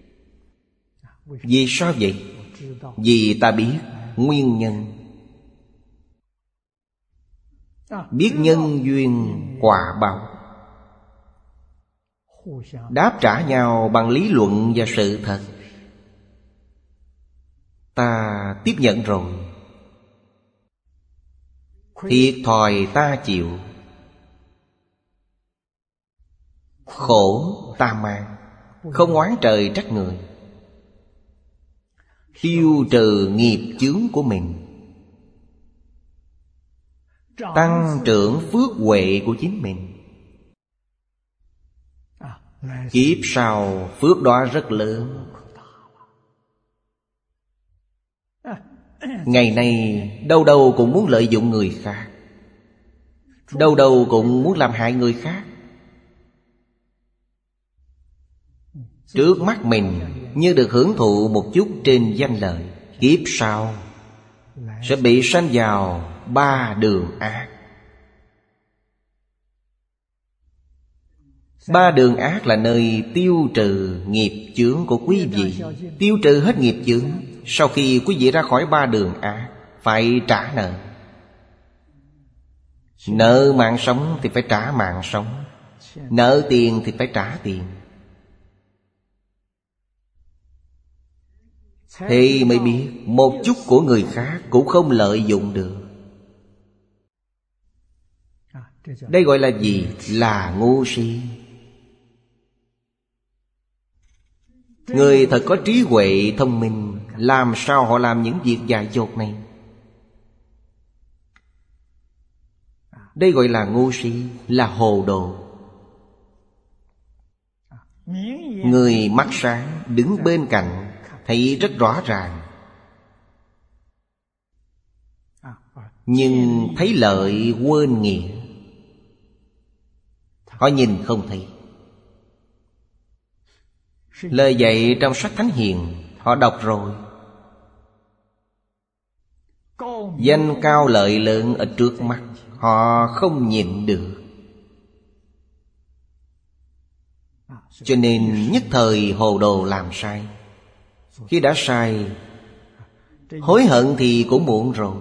Vì sao vậy? Vì ta biết nguyên nhân, biết nhân duyên quả báo, đáp trả nhau bằng lý luận và sự thật. Ta tiếp nhận rồi, thiệt thòi ta chịu, khổ ta mang, không oán trời trách người. Tiêu trừ nghiệp chướng của mình, tăng trưởng phước huệ của chính mình. Kiếp sau phước đó rất lớn. Ngày nay đâu đâu cũng muốn lợi dụng người khác, đâu đâu cũng muốn làm hại người khác. Trước mắt mình như được hưởng thụ một chút trên danh lợi, kiếp sau sẽ bị sanh vào ba đường ác. Ba đường ác là nơi tiêu trừ nghiệp chướng của quý vị. Tiêu trừ hết nghiệp chướng, sau khi quý vị ra khỏi ba đường ác, phải trả nợ. Nợ mạng sống thì phải trả mạng sống, nợ tiền thì phải trả tiền, thì mới biết một chút của người khác cũng không lợi dụng được. Đây gọi là gì? Là ngu si. Người thật có trí huệ thông minh, làm sao họ làm những việc dại dột này? Đây gọi là ngu si, là hồ đồ. Người mắt sáng đứng bên cạnh thấy rất rõ ràng, nhưng thấy lợi quên nghĩa. Họ nhìn không thấy. Lời dạy trong sách Thánh Hiền họ đọc rồi. Danh cao lợi lớn ở trước mắt, họ không nhịn được. Cho nên nhất thời hồ đồ làm sai. Khi đã sai, hối hận thì cũng muộn rồi.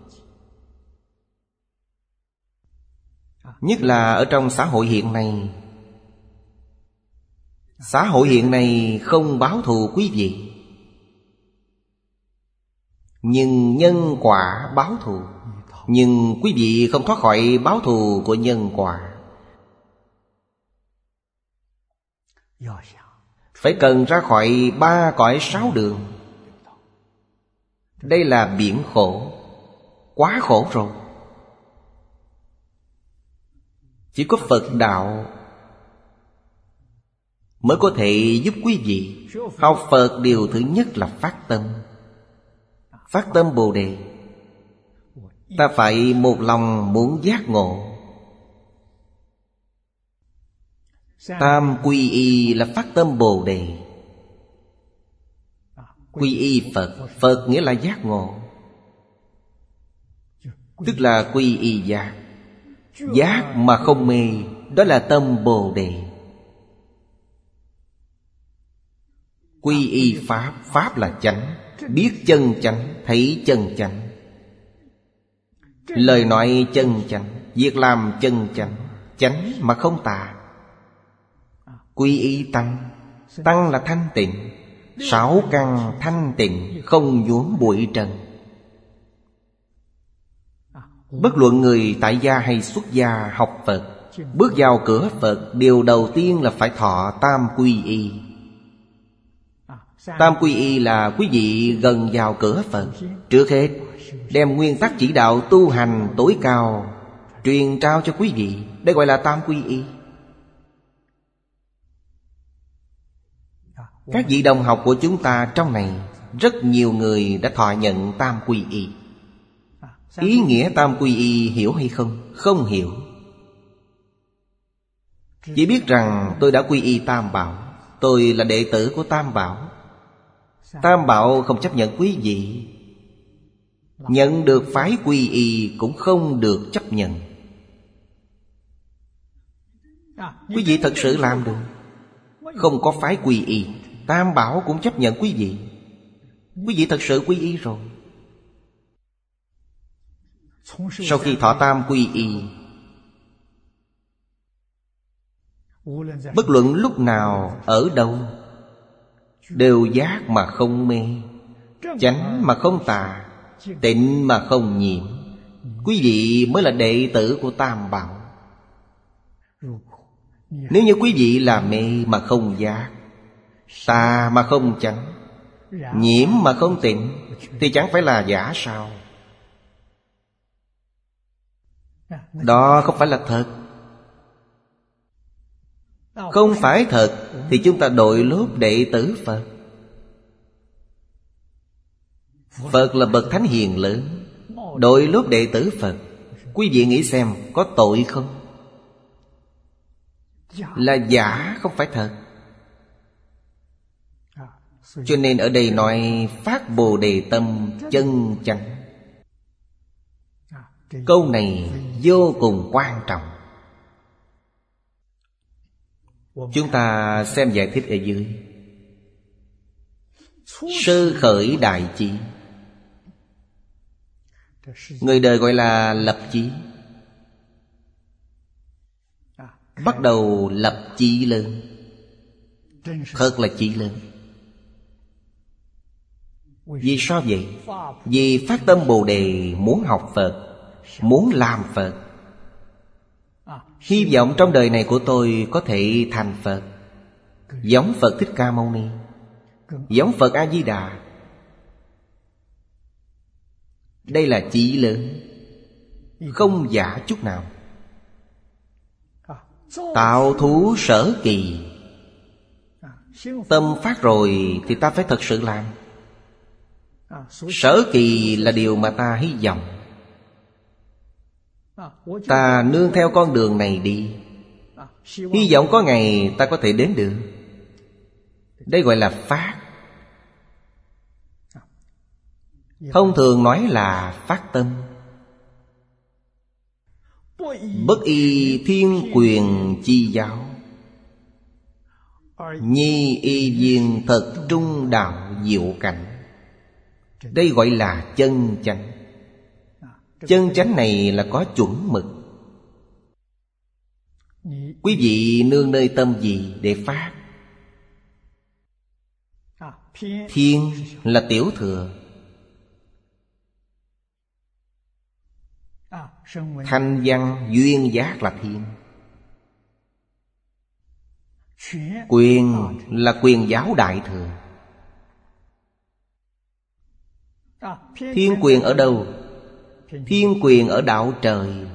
Nhất là ở trong xã hội hiện nay. Xã hội hiện nay không báo thù quý vị, nhưng nhân quả báo thù. Nhưng quý vị không thoát khỏi báo thù của nhân quả. Phải cần ra khỏi ba cõi sáu đường. Đây là biển khổ, quá khổ rồi. Chỉ có Phật đạo mới có thể giúp quý vị. Học Phật điều thứ nhất là phát tâm. Phát tâm Bồ Đề. Ta phải một lòng muốn giác ngộ. Tam quy y là phát tâm Bồ Đề. Quy y Phật. Phật nghĩa là giác ngộ, tức là quy y giác. Giác mà không mê, đó là tâm Bồ Đề. Quy y Pháp. Pháp là chánh. Biết chân chánh, thấy chân chánh, lời nói chân chánh, việc làm chân chánh. Chánh mà không tà. Quy y Tăng. Tăng là thanh tịnh. Sáu căn thanh tịnh, không nhuốm bụi trần. Bất luận người tại gia hay xuất gia học Phật, bước vào cửa Phật, điều đầu tiên là phải thọ tam quy y. Tam quy y là quý vị gần vào cửa Phật, trước hết đem nguyên tắc chỉ đạo tu hành tối cao truyền trao cho quý vị. Đây gọi là tam quy y. Các vị đồng học của chúng ta trong này, rất nhiều người đã thọ nhận tam quy y. Ý nghĩa tam quy y hiểu hay không? Không hiểu. Chỉ biết rằng tôi đã quy y Tam Bảo, tôi là đệ tử của Tam Bảo. Tam Bảo không chấp nhận quý vị. Nhận được phái quy y cũng không được chấp nhận. Quý vị thật sự làm được. Không có phái quy y, Tam Bảo cũng chấp nhận quý vị. Quý vị thật sự quy y rồi. Sau khi thọ tam quy y, bất luận lúc nào, ở đâu, đều giác mà không mê, chánh mà không tà, tịnh mà không nhiễm. Quý vị mới là đệ tử của Tam Bảo. Nếu như quý vị là mê mà không giác, tà mà không chánh, nhiễm mà không tịnh, thì chẳng phải là giả sao? Đó không phải là thật. Không phải thật thì chúng ta đội lốt đệ tử Phật. Phật là bậc thánh hiền lớn, đội lốt đệ tử Phật. Quý vị nghĩ xem có tội không? Là giả, không phải thật. Cho nên ở đây nói phát Bồ Đề tâm chân chánh. Câu này vô cùng quan trọng. Chúng ta xem giải thích ở dưới. Sơ khởi đại chí. Người đời gọi là lập chí. bắt đầu lập chí lớn. Thật là chí lớn. Vì sao vậy? Vì phát tâm Bồ Đề muốn học Phật, muốn làm Phật. Hy vọng trong đời này của tôi có thể thành Phật, giống Phật Thích Ca Mâu Ni, giống Phật A Di Đà. Đây là chí lớn, không giả chút nào. Tạo thú sở kỳ. Tâm phát rồi thì ta phải thật sự làm. Sở kỳ là điều mà ta hy vọng. Ta nương theo con đường này đi, hy vọng có ngày ta có thể đến được. Đây gọi là phát. Thông thường nói là phát tâm. Bất y thiên quyền chi giáo, nhi y viên thật trung đạo diệu cảnh. Đây gọi là chân chánh. Chân chánh này là có chuẩn mực. Quý vị nương nơi tâm gì để phát? Thiên là tiểu thừa, thanh văn duyên giác là thiên. Quyền là quyền giáo đại thừa. Thiên quyền ở đâu? Thiên quyền ở đạo trời.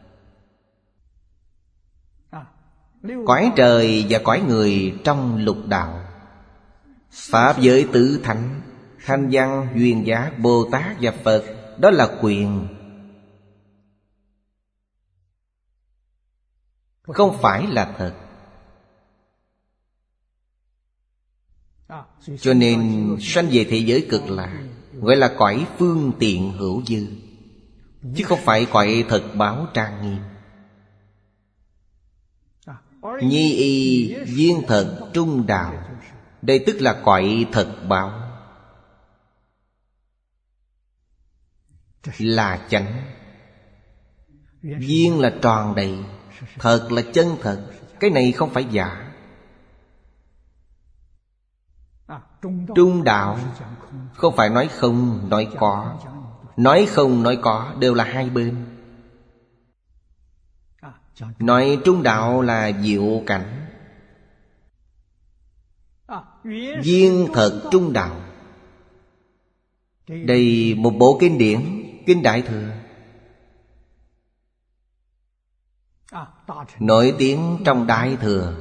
Cõi trời và cõi người trong lục đạo. Pháp giới tứ thánh, thanh văn duyên giác, Bồ Tát và Phật, đó là quyền, không phải là thật. Cho nên sanh về thế giới cực lạc gọi là cõi phương tiện hữu dư, chứ không phải cõi thật báo trang nghiêm. Nhi y viên thật trung đạo, đây tức là cõi thật báo, là chánh. Viên là tròn đầy, thật là chân thật. Cái này không phải giả. Trung đạo không phải nói không, nói có. Nói không, nói có đều là hai bên. Nói trung đạo là diệu cảnh. Viên thật trung đạo. Đây một bộ kinh điển, Kinh Đại Thừa, nổi tiếng trong Đại Thừa.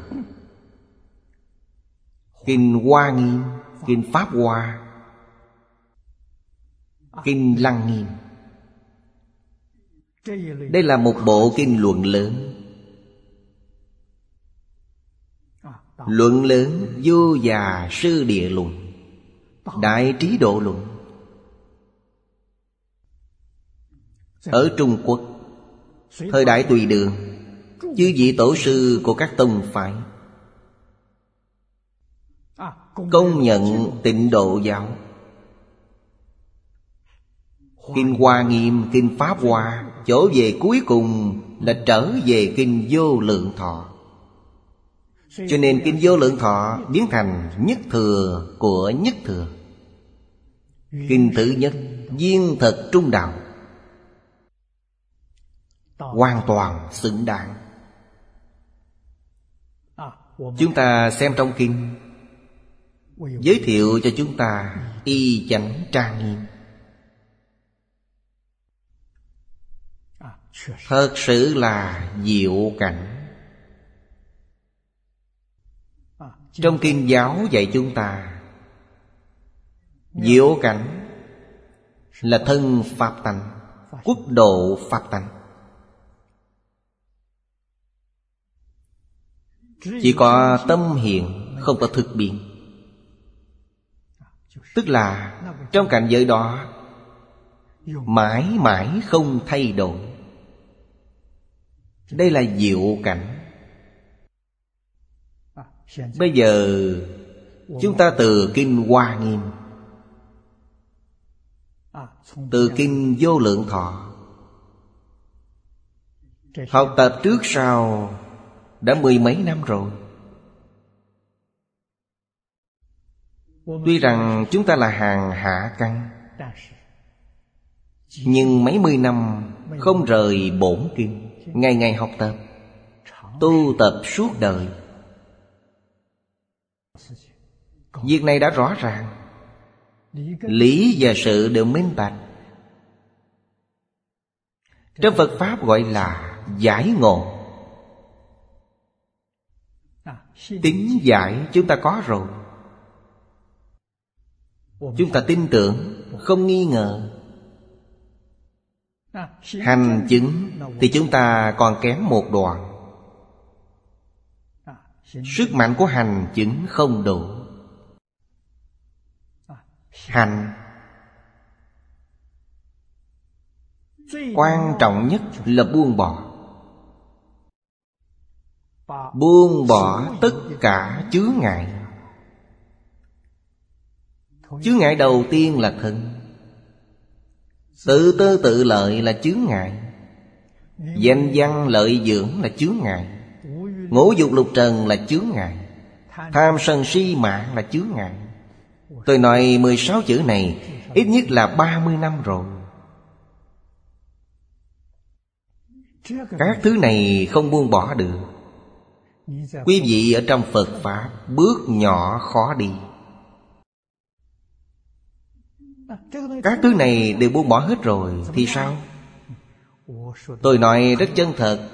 Kinh Hoa Nghiêm, Kinh Pháp Hoa, Kinh Lăng Nghiêm. Đây là một bộ kinh luận lớn. Luận lớn Vô Già Sư Địa Luận, Đại Trí Độ Luận. Ở Trung Quốc, thời đại Tùy Đường, chư vị tổ sư của các tông phái công nhận Tịnh Độ giáo. Kinh Hoa Nghiêm, Kinh Pháp Hoa, chỗ về cuối cùng là trở về Kinh Vô Lượng Thọ. Cho nên Kinh Vô Lượng Thọ biến thành nhất thừa của nhất thừa. Kinh thứ nhất, viên thật trung đạo, hoàn toàn xứng đáng. Chúng ta xem trong kinh, giới thiệu cho chúng ta y chánh trang nghiêm. Thật sự là diệu cảnh. Trong kinh giáo dạy chúng ta, diệu cảnh là thân pháp tánh, quốc độ pháp tánh. Chỉ có tâm hiện, không có thực biến. Tức là trong cảnh giới đó mãi mãi không thay đổi. Đây là diệu cảnh. Bây giờ chúng ta từ Kinh Hoa Nghiêm, từ Kinh Vô Lượng Thọ, học tập trước sau đã mười mấy năm rồi. Tuy rằng chúng ta là hàng hạ căn, nhưng mấy mươi năm không rời bổn kinh, ngày ngày học tập, tu tập suốt đời. Việc này đã rõ ràng, lý và sự đều minh bạch. Trong Phật Pháp gọi là giải ngộ. Tính giải chúng ta có rồi, chúng ta tin tưởng, không nghi ngờ. Hành chứng thì chúng ta còn kém một đoạn. Sức mạnh của hành chứng không đủ. Hành quan trọng nhất là buông bỏ. Buông bỏ tất cả chướng ngại. Chướng ngại đầu tiên là thân. Tự tư tự lợi là chướng ngại. Danh văn lợi dưỡng là chướng ngại. Ngũ dục lục trần là chướng ngại. Tham sân si mạng là chướng ngại. Tôi nói mười sáu chữ này ít nhất là ba mươi năm rồi. Các thứ này không buông bỏ được. Quý vị ở trong Phật Pháp bước nhỏ khó đi. Các thứ này đều buông bỏ hết rồi thì sao? Tôi nói rất chân thật,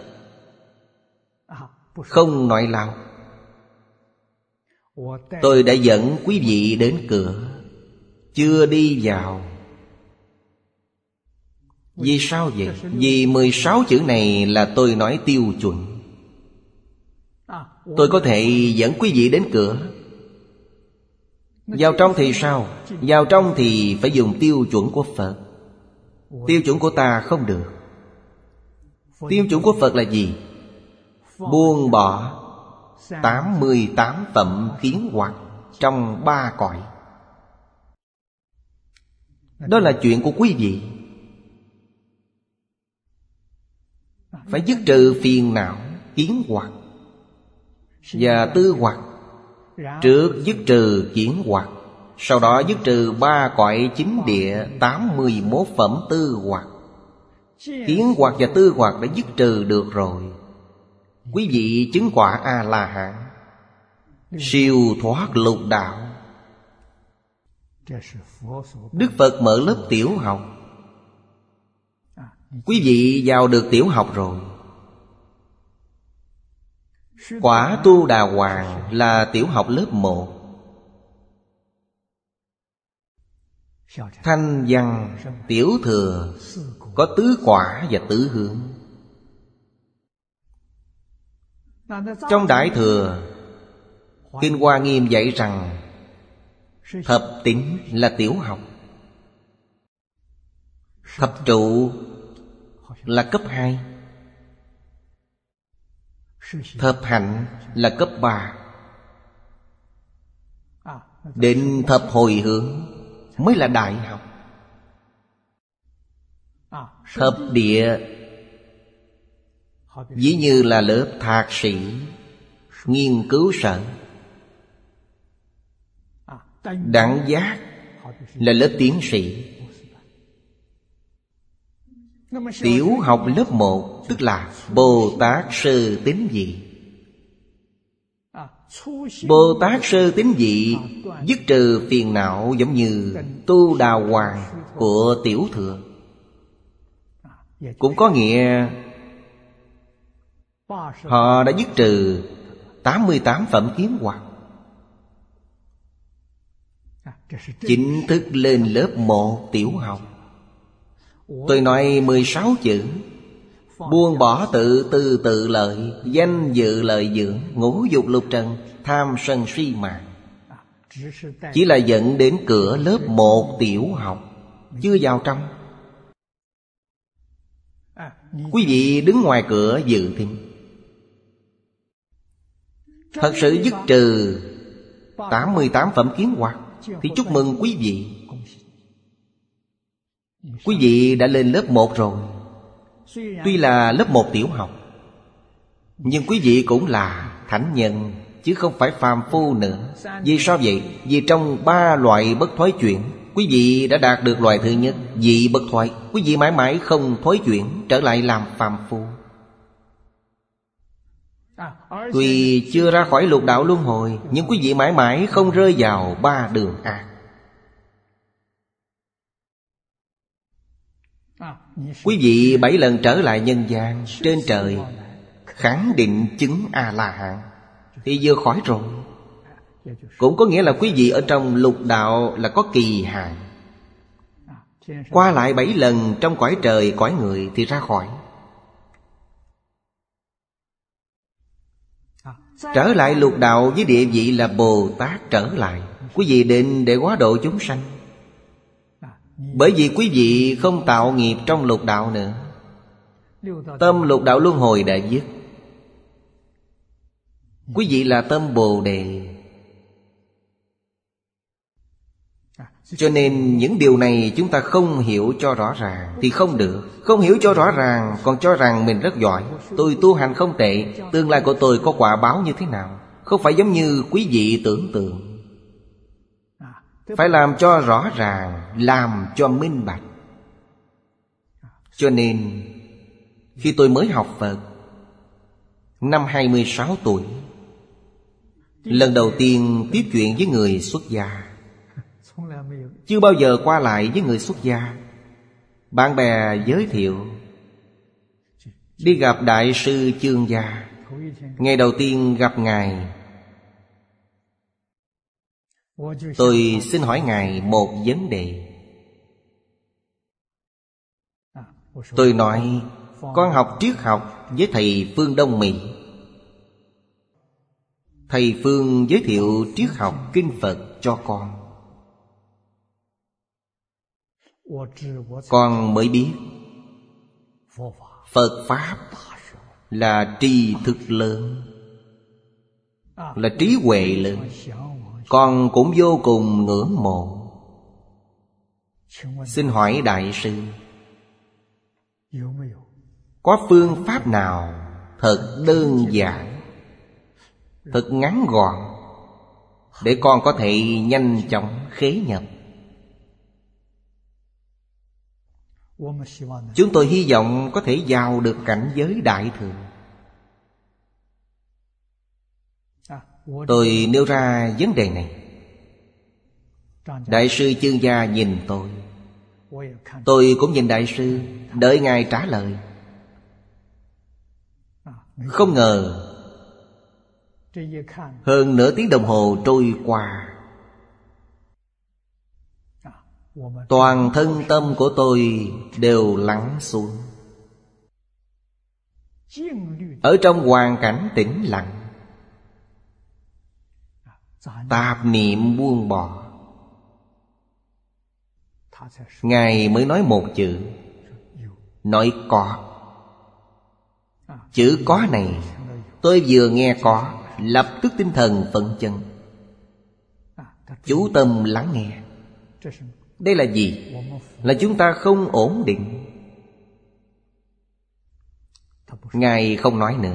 không nói láo. Tôi đã dẫn quý vị đến cửa, chưa đi vào. Vì sao vậy? Vì mười sáu chữ này là tôi nói tiêu chuẩn. Tôi có thể dẫn quý vị đến cửa. Vào trong thì sao? Vào trong thì phải dùng tiêu chuẩn của Phật. Tiêu chuẩn của ta không được. Tiêu chuẩn của Phật là gì? Buông bỏ tám mươi tám phẩm kiến hoặc trong ba cõi. Đó là chuyện của quý vị. Phải dứt trừ phiền não, kiến hoặc và tư hoặc. Trước dứt trừ kiến hoặc, sau đó dứt trừ ba cõi chính địa tám mươi mốt phẩm tư hoặc. Kiến hoặc và tư hoặc đã dứt trừ được rồi. Quý vị chứng quả A-la-hán, siêu thoát lục đạo. Đức Phật mở lớp tiểu học. Quý vị vào được tiểu học rồi. Quả Tu Đà Hoàng là tiểu học lớp một. Thanh văn, tiểu thừa có tứ quả và tứ hướng. Trong Đại Thừa, Kinh Hoa Nghiêm dạy rằng thập tín là tiểu học, thập trụ là cấp hai, thập hạnh là cấp ba, đến thập hồi hướng mới là đại học. Thập địa ví như là lớp thạc sĩ, nghiên cứu sở. Đẳng giác là lớp tiến sĩ. Tiểu học lớp một tức là Bồ Tát Sơ Tín Vị. Bồ Tát Sơ Tín Vị dứt trừ phiền não giống như Tu Đà Hoàng của tiểu thừa. Cũng có nghĩa họ đã dứt trừ tám mươi tám phẩm kiến hoặc, chính thức lên lớp một tiểu học. Tôi nói mười sáu chữ: buông bỏ tự tư tự lợi, danh dự lợi dưỡng, ngũ dục lục trần, tham sân si mạng. Chỉ là dẫn đến cửa lớp một tiểu học, chưa vào trong. Quý vị đứng ngoài cửa dự thính. Thật sự dứt trừ tám mươi tám phẩm kiến hoặc thì chúc mừng quý vị. Quý vị đã lên lớp một rồi. Tuy là lớp một tiểu học, Nhưng quý vị cũng là thánh nhân, chứ không phải phàm phu nữa. Vì sao vậy? Vì trong ba loại bất thoái chuyển, quý vị đã đạt được loại thứ nhất, vị bất thoái. Quý vị mãi mãi không thoái chuyển, trở lại làm phàm phu. Tuy chưa ra khỏi lục đạo luân hồi, nhưng quý vị mãi mãi không rơi vào ba đường ác. Quý vị bảy lần trở lại nhân gian, trên trời khẳng định chứng A-la-hán thì vừa khỏi rồi. Cũng có nghĩa là quý vị ở trong lục đạo là có kỳ hạn. Qua lại bảy lần trong cõi trời cõi người thì ra khỏi. Trở lại lục đạo với địa vị là Bồ Tát trở lại. Quý vị định để hóa độ chúng sanh. Bởi vì quý vị không tạo nghiệp trong lục đạo nữa, tâm lục đạo luân hồi đã dứt. Quý vị là tâm Bồ Đề. Cho nên những điều này chúng ta không hiểu cho rõ ràng thì không được. Không hiểu cho rõ ràng còn cho rằng mình rất giỏi, tôi tu hành không tệ, tương lai của tôi có quả báo như thế nào. Không phải giống như quý vị tưởng tượng. Phải làm cho rõ ràng, làm cho minh bạch. Cho nên khi tôi mới học Phật, năm hai mươi sáu tuổi, lần đầu tiên tiếp chuyện với người xuất gia. Chưa bao giờ qua lại với người xuất gia. Bạn bè giới thiệu đi gặp Đại sư Chương Gia. Ngày đầu tiên gặp Ngài, tôi xin hỏi Ngài một vấn đề. Tôi nói con học triết học với thầy Phương Đông Mỹ. Thầy Phương giới thiệu triết học kinh Phật cho con. Con mới biết Phật Pháp là tri thức lớn, là trí huệ lớn. Con cũng vô cùng ngưỡng mộ. Xin hỏi Đại sư, có phương pháp nào thật đơn giản, thật ngắn gọn để con có thể nhanh chóng khế nhập? Chúng tôi hy vọng có thể vào được cảnh giới đại thừa. Tôi nêu ra vấn đề này. Đại sư Chương Gia nhìn tôi, tôi cũng nhìn Đại sư, đợi Ngài trả lời. Không ngờ hơn nửa tiếng đồng hồ trôi qua, toàn thân tâm của tôi đều lắng xuống. Ở trong hoàn cảnh tĩnh lặng, tạp niệm buông bỏ. Ngài mới nói một chữ, nói có. Chữ có này tôi vừa nghe có, lập tức tinh thần phấn chấn, chú tâm lắng nghe. Đây là gì? Là chúng ta không ổn định. Ngài không nói nữa.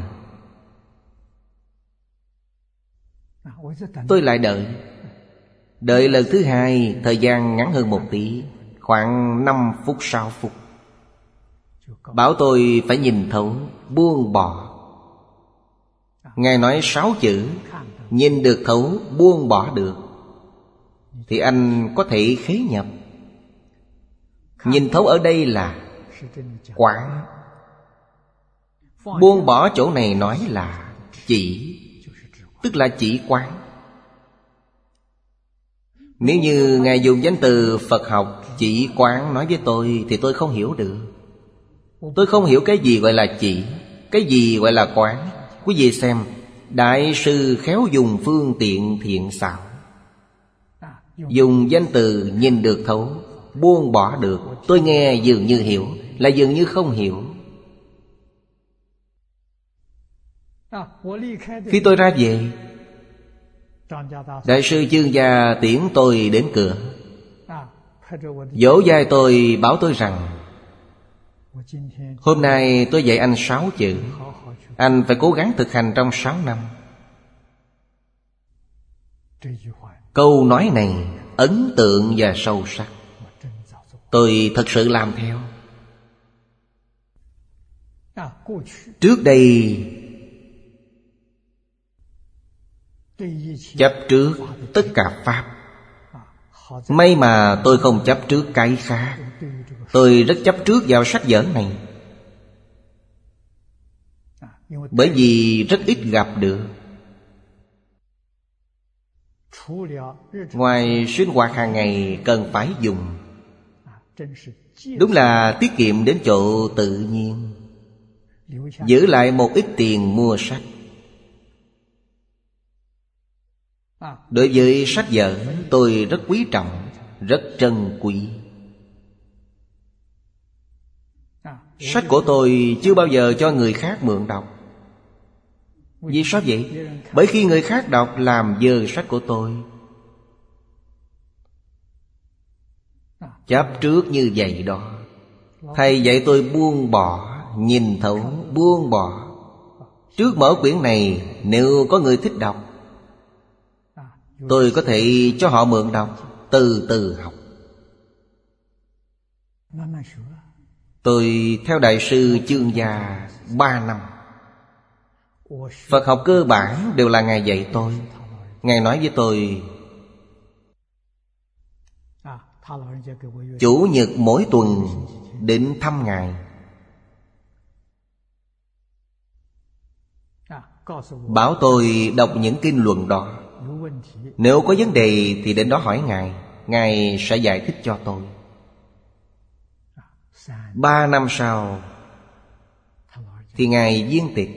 Tôi lại đợi. Đợi lần thứ hai, thời gian ngắn hơn một tí, khoảng năm phút sáu phút. Bảo tôi phải nhìn thấu, buông bỏ. Ngài nói sáu chữ, nhìn được thấu, buông bỏ được, thì anh có thể khế nhập. Nhìn thấu ở đây là quán. Buông bỏ chỗ này nói là chỉ, tức là chỉ quán. Nếu như Ngài dùng danh từ Phật học chỉ quán nói với tôi thì tôi không hiểu được. Tôi không hiểu cái gì gọi là chỉ, cái gì gọi là quán. Quý vị xem, Đại sư khéo dùng phương tiện thiện xảo, dùng danh từ nhìn được thấu, buông bỏ được. Tôi nghe dường như hiểu, là dường như không hiểu. Khi tôi ra về, Đại sư Chương Gia tiễn tôi đến cửa, vỗ vai tôi bảo tôi rằng Hôm nay tôi dạy anh sáu chữ. Anh phải cố gắng thực hành trong sáu năm. Câu nói này ấn tượng và sâu sắc. Tôi thật sự làm theo. Trước đây chấp trước tất cả pháp. May mà tôi không chấp trước cái khác. Tôi rất chấp trước vào sách vở này, bởi vì rất ít gặp được. Ngoài sinh hoạt hàng ngày cần phải dùng, đúng là tiết kiệm đến chỗ tự nhiên. Giữ lại một ít tiền mua sách. Đối với sách vở tôi rất quý trọng, rất trân quý. Sách của tôi chưa bao giờ cho người khác mượn đọc. Vì sao vậy? Bởi khi người khác đọc làm dơ sách của tôi. Chấp trước như vậy đó. Thầy dạy tôi buông bỏ, nhìn thấu, buông bỏ. Trước mở quyển này, nếu có người thích đọc, tôi có thể cho họ mượn đọc, từ từ học. Tôi theo Đại sư Chương Gia ba năm. Phật học cơ bản đều là Ngài dạy tôi. Ngài nói với tôi, Chủ nhật mỗi tuần đến thăm Ngài, bảo tôi đọc những kinh luận đó. Nếu có vấn đề thì đến đó hỏi Ngài, Ngài sẽ giải thích cho tôi. Ba năm sau thì Ngài viên tịch.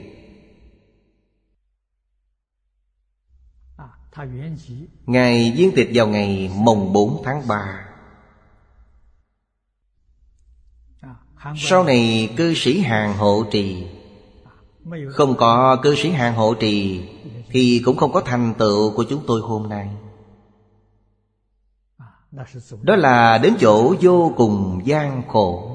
Ngài viên tịch vào ngày mồng bốn tháng ba. Sau này cư sĩ Hàn hộ trì. Không có cư sĩ Hàn hộ trì thì cũng không có thành tựu của chúng tôi hôm nay. Đó là đến chỗ vô cùng gian khổ.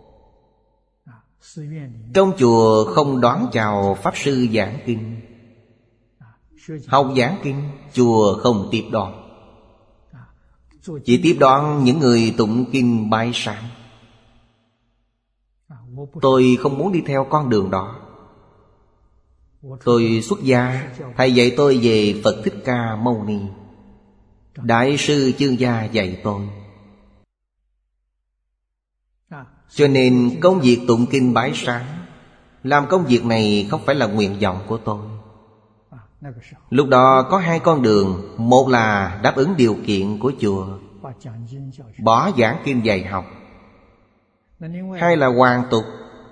Trong chùa không đón chào Pháp sư giảng kinh. Học giảng kinh, chùa không tiếp đón. Chỉ tiếp đón những người tụng kinh bái sám. Tôi không muốn đi theo con đường đó. Tôi xuất gia, thầy dạy tôi về Phật Thích Ca Mâu Ni. Đại sư Chương Gia dạy tôi. Cho nên công việc tụng kinh bái sám, làm công việc này không phải là nguyện vọng của tôi. Lúc đó có hai con đường. Một là đáp ứng điều kiện của chùa, bỏ giảng kinh dạy học. Hai là hoàn tục.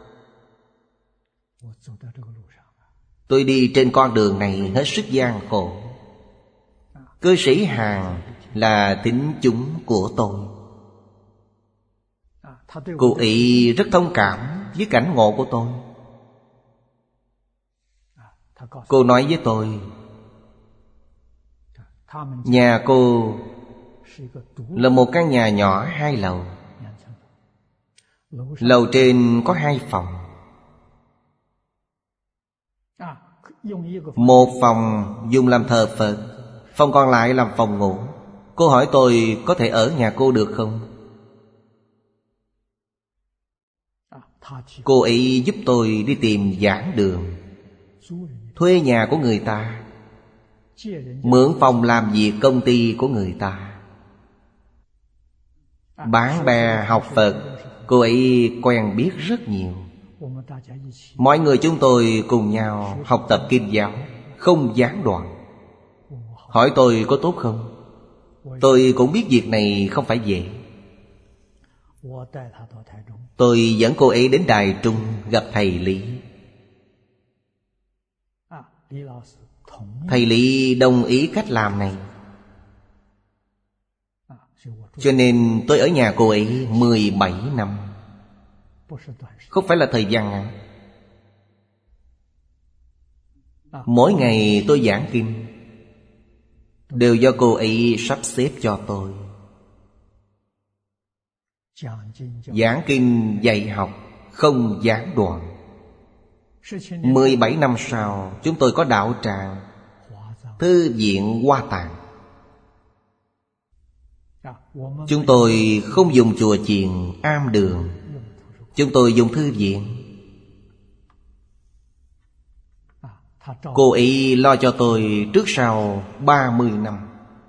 Tôi đi trên con đường này hết sức gian khổ. Cư sĩ Hàn là tín chúng của tôi. Cô ấy rất thông cảm với cảnh ngộ của tôi. Cô nói với tôi, nhà cô là một căn nhà nhỏ hai lầu. Lầu trên có hai phòng. Một phòng dùng làm thờ Phật, phòng còn lại làm phòng ngủ. Cô hỏi tôi có thể ở nhà cô được không? Cô ấy giúp tôi đi tìm giảng đường, thuê nhà của người ta, mượn phòng làm việc công ty của người ta. Bạn bè học Phật, cô ấy quen biết rất nhiều. Mọi người chúng tôi cùng nhau học tập kinh giáo, không gián đoạn. Hỏi tôi có tốt không? Tôi cũng biết việc này không phải dễ. Tôi dẫn cô ấy đến Đài Trung gặp thầy Lý. Thầy Lý đồng ý cách làm này. Cho nên tôi ở nhà cô ấy mười bảy năm. Không phải là thời gian ngắn. Mỗi ngày tôi giảng kinh đều do cô ấy sắp xếp cho tôi. Giảng kinh dạy học không gián đoạn. Mười bảy năm sau, chúng tôi có đạo tràng Thư viện Hoa Tạng. Chúng tôi không dùng chùa chiền, am đường. Chúng tôi dùng thư viện. Cô ấy lo cho tôi trước sau ba mươi năm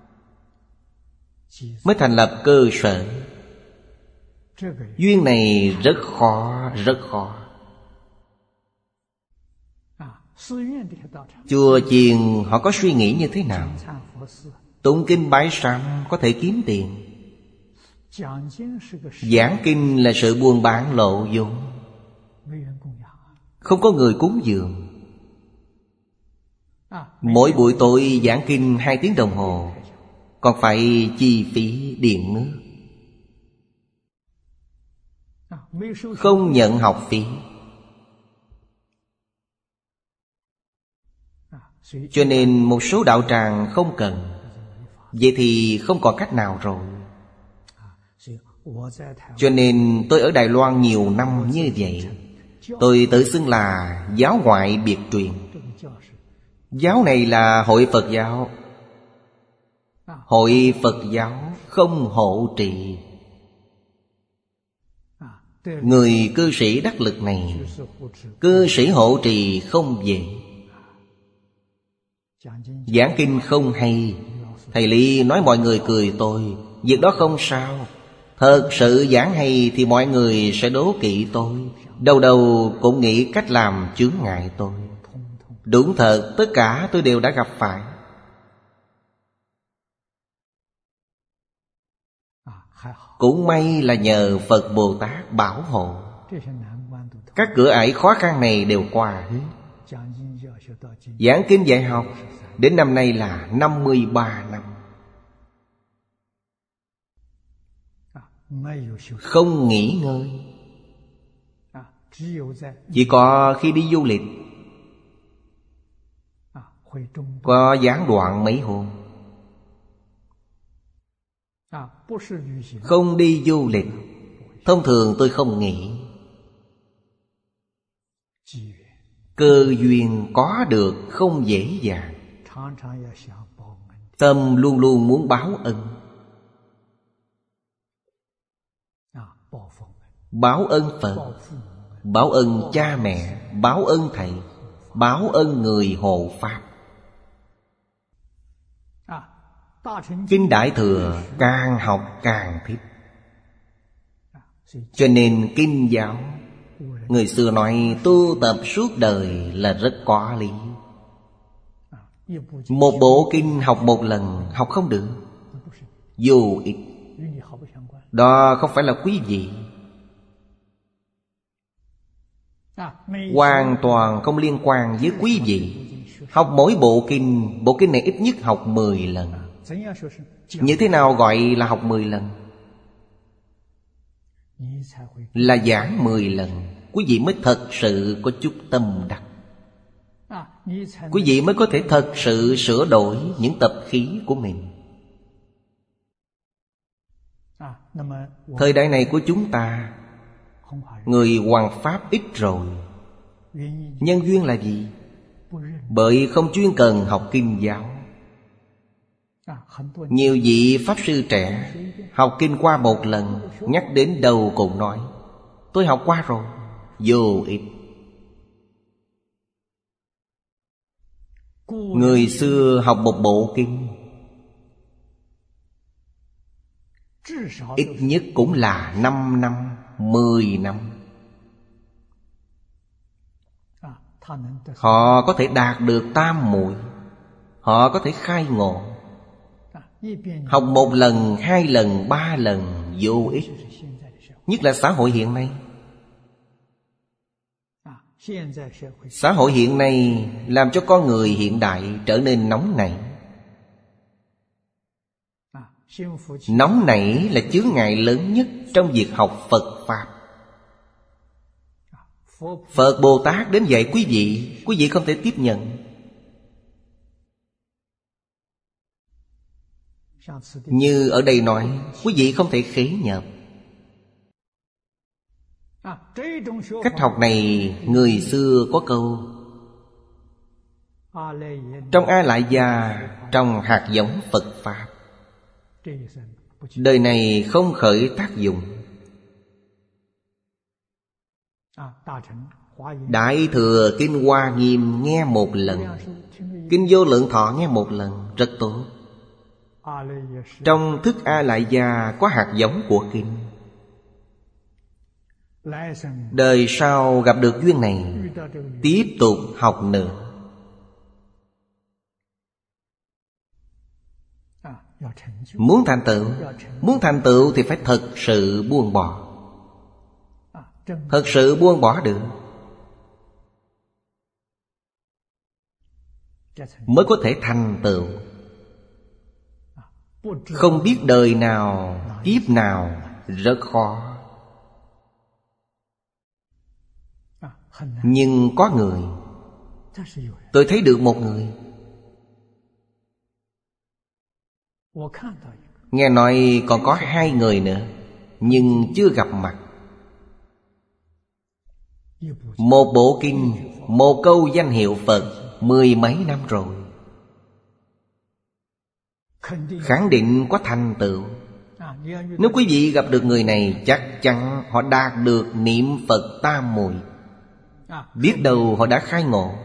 mới thành lập cơ sở. Duyên này rất khó, rất khó. Chùa chiền họ có suy nghĩ như thế nào? Tụng kinh bái sám có thể kiếm tiền. Giảng kinh là sự buôn bán lộ vốn, không có người cúng dường. Mỗi buổi tối giảng kinh hai tiếng đồng hồ, còn phải chi phí điện nước. Không nhận học phí. Cho nên một số đạo tràng không cần. Vậy thì không còn cách nào rồi. Cho nên tôi ở Đài Loan nhiều năm như vậy. Tôi tự xưng là giáo ngoại biệt truyền. Giáo này là Hội Phật giáo. Hội Phật giáo không hộ trì. Người cư sĩ đắc lực này, cư sĩ hộ trì không dễ. Giảng kinh không hay, thầy Lý nói mọi người cười tôi. Việc đó không sao. Thật sự giảng hay thì mọi người sẽ đố kỵ tôi. Đầu đầu cũng nghĩ cách làm chướng ngại tôi. Đúng thật, tất cả tôi đều đã gặp phải. Cũng may là nhờ Phật Bồ Tát bảo hộ. Các cửa ải khó khăn này đều qua hết. Giảng kinh dạy học đến năm nay là năm mươi ba năm. Không nghỉ ngơi. Chỉ có khi đi du lịch có gián đoạn mấy hôm. Không đi du lịch, thông thường tôi không nghỉ. Cơ duyên có được không dễ dàng. Tâm luôn luôn muốn báo ân. Báo ân Phật, báo ân cha mẹ, báo ân thầy, báo ân người hộ pháp. Kinh Đại Thừa càng học càng thích. Cho nên kinh giáo, người xưa nói tu tập suốt đời là rất có lý. Một bộ kinh học một lần học không được, vô ích. Đó không phải là quý vị. Hoàn toàn không liên quan với quý vị. Học mỗi bộ kinh, bộ kinh này ít nhất học mười lần. Như thế nào gọi là học mười lần? Là giảng mười lần, quý vị mới thật sự có chút tâm đắc. Quý vị mới có thể thật sự sửa đổi những tập khí của mình. Thời đại này của chúng ta, người hoằng pháp ít rồi. Nhân duyên là gì? Bởi không chuyên cần học kinh giáo. Nhiều vị Pháp sư trẻ học kinh qua một lần, nhắc đến đầu cũng nói tôi học qua rồi, vô ích. Người xưa học một bộ kinh ít nhất cũng là năm năm, mười năm. Họ có thể đạt được tam muội, họ có thể khai ngộ. Học một lần, hai lần, ba lần vô ích. Nhất là xã hội hiện nay. Xã hội hiện nay làm cho con người hiện đại trở nên nóng nảy. Nóng nảy là chướng ngại lớn nhất trong việc học Phật Pháp. Phật Bồ Tát đến dạy quý vị, quý vị không thể tiếp nhận. Như ở đây nói, quý vị không thể khế nhập. Cách học này người xưa có câu: trong A Lại Gia, trong hạt giống Phật Pháp, đời này không khởi tác dụng. Đại Thừa Kinh Hoa Nghiêm nghe một lần, Kinh Vô Lượng Thọ nghe một lần, rất tốt. Trong thức A Lại Gia có hạt giống của kinh. Đời sau gặp được duyên này, tiếp tục học nữa. Muốn thành tựu, muốn thành tựu thì phải thật sự buông bỏ. Thật sự buông bỏ được, mới có thể thành tựu. Không biết đời nào, kiếp nào, rất khó. Nhưng có người, tôi thấy được một người, nghe nói còn có hai người nữa, nhưng chưa gặp mặt. Một bộ kinh, một câu danh hiệu Phật, mười mấy năm rồi, khẳng định có thành tựu. Nếu quý vị gặp được người này, chắc chắn họ đạt được niệm Phật tam muội. Biết đâu họ đã khai ngộ.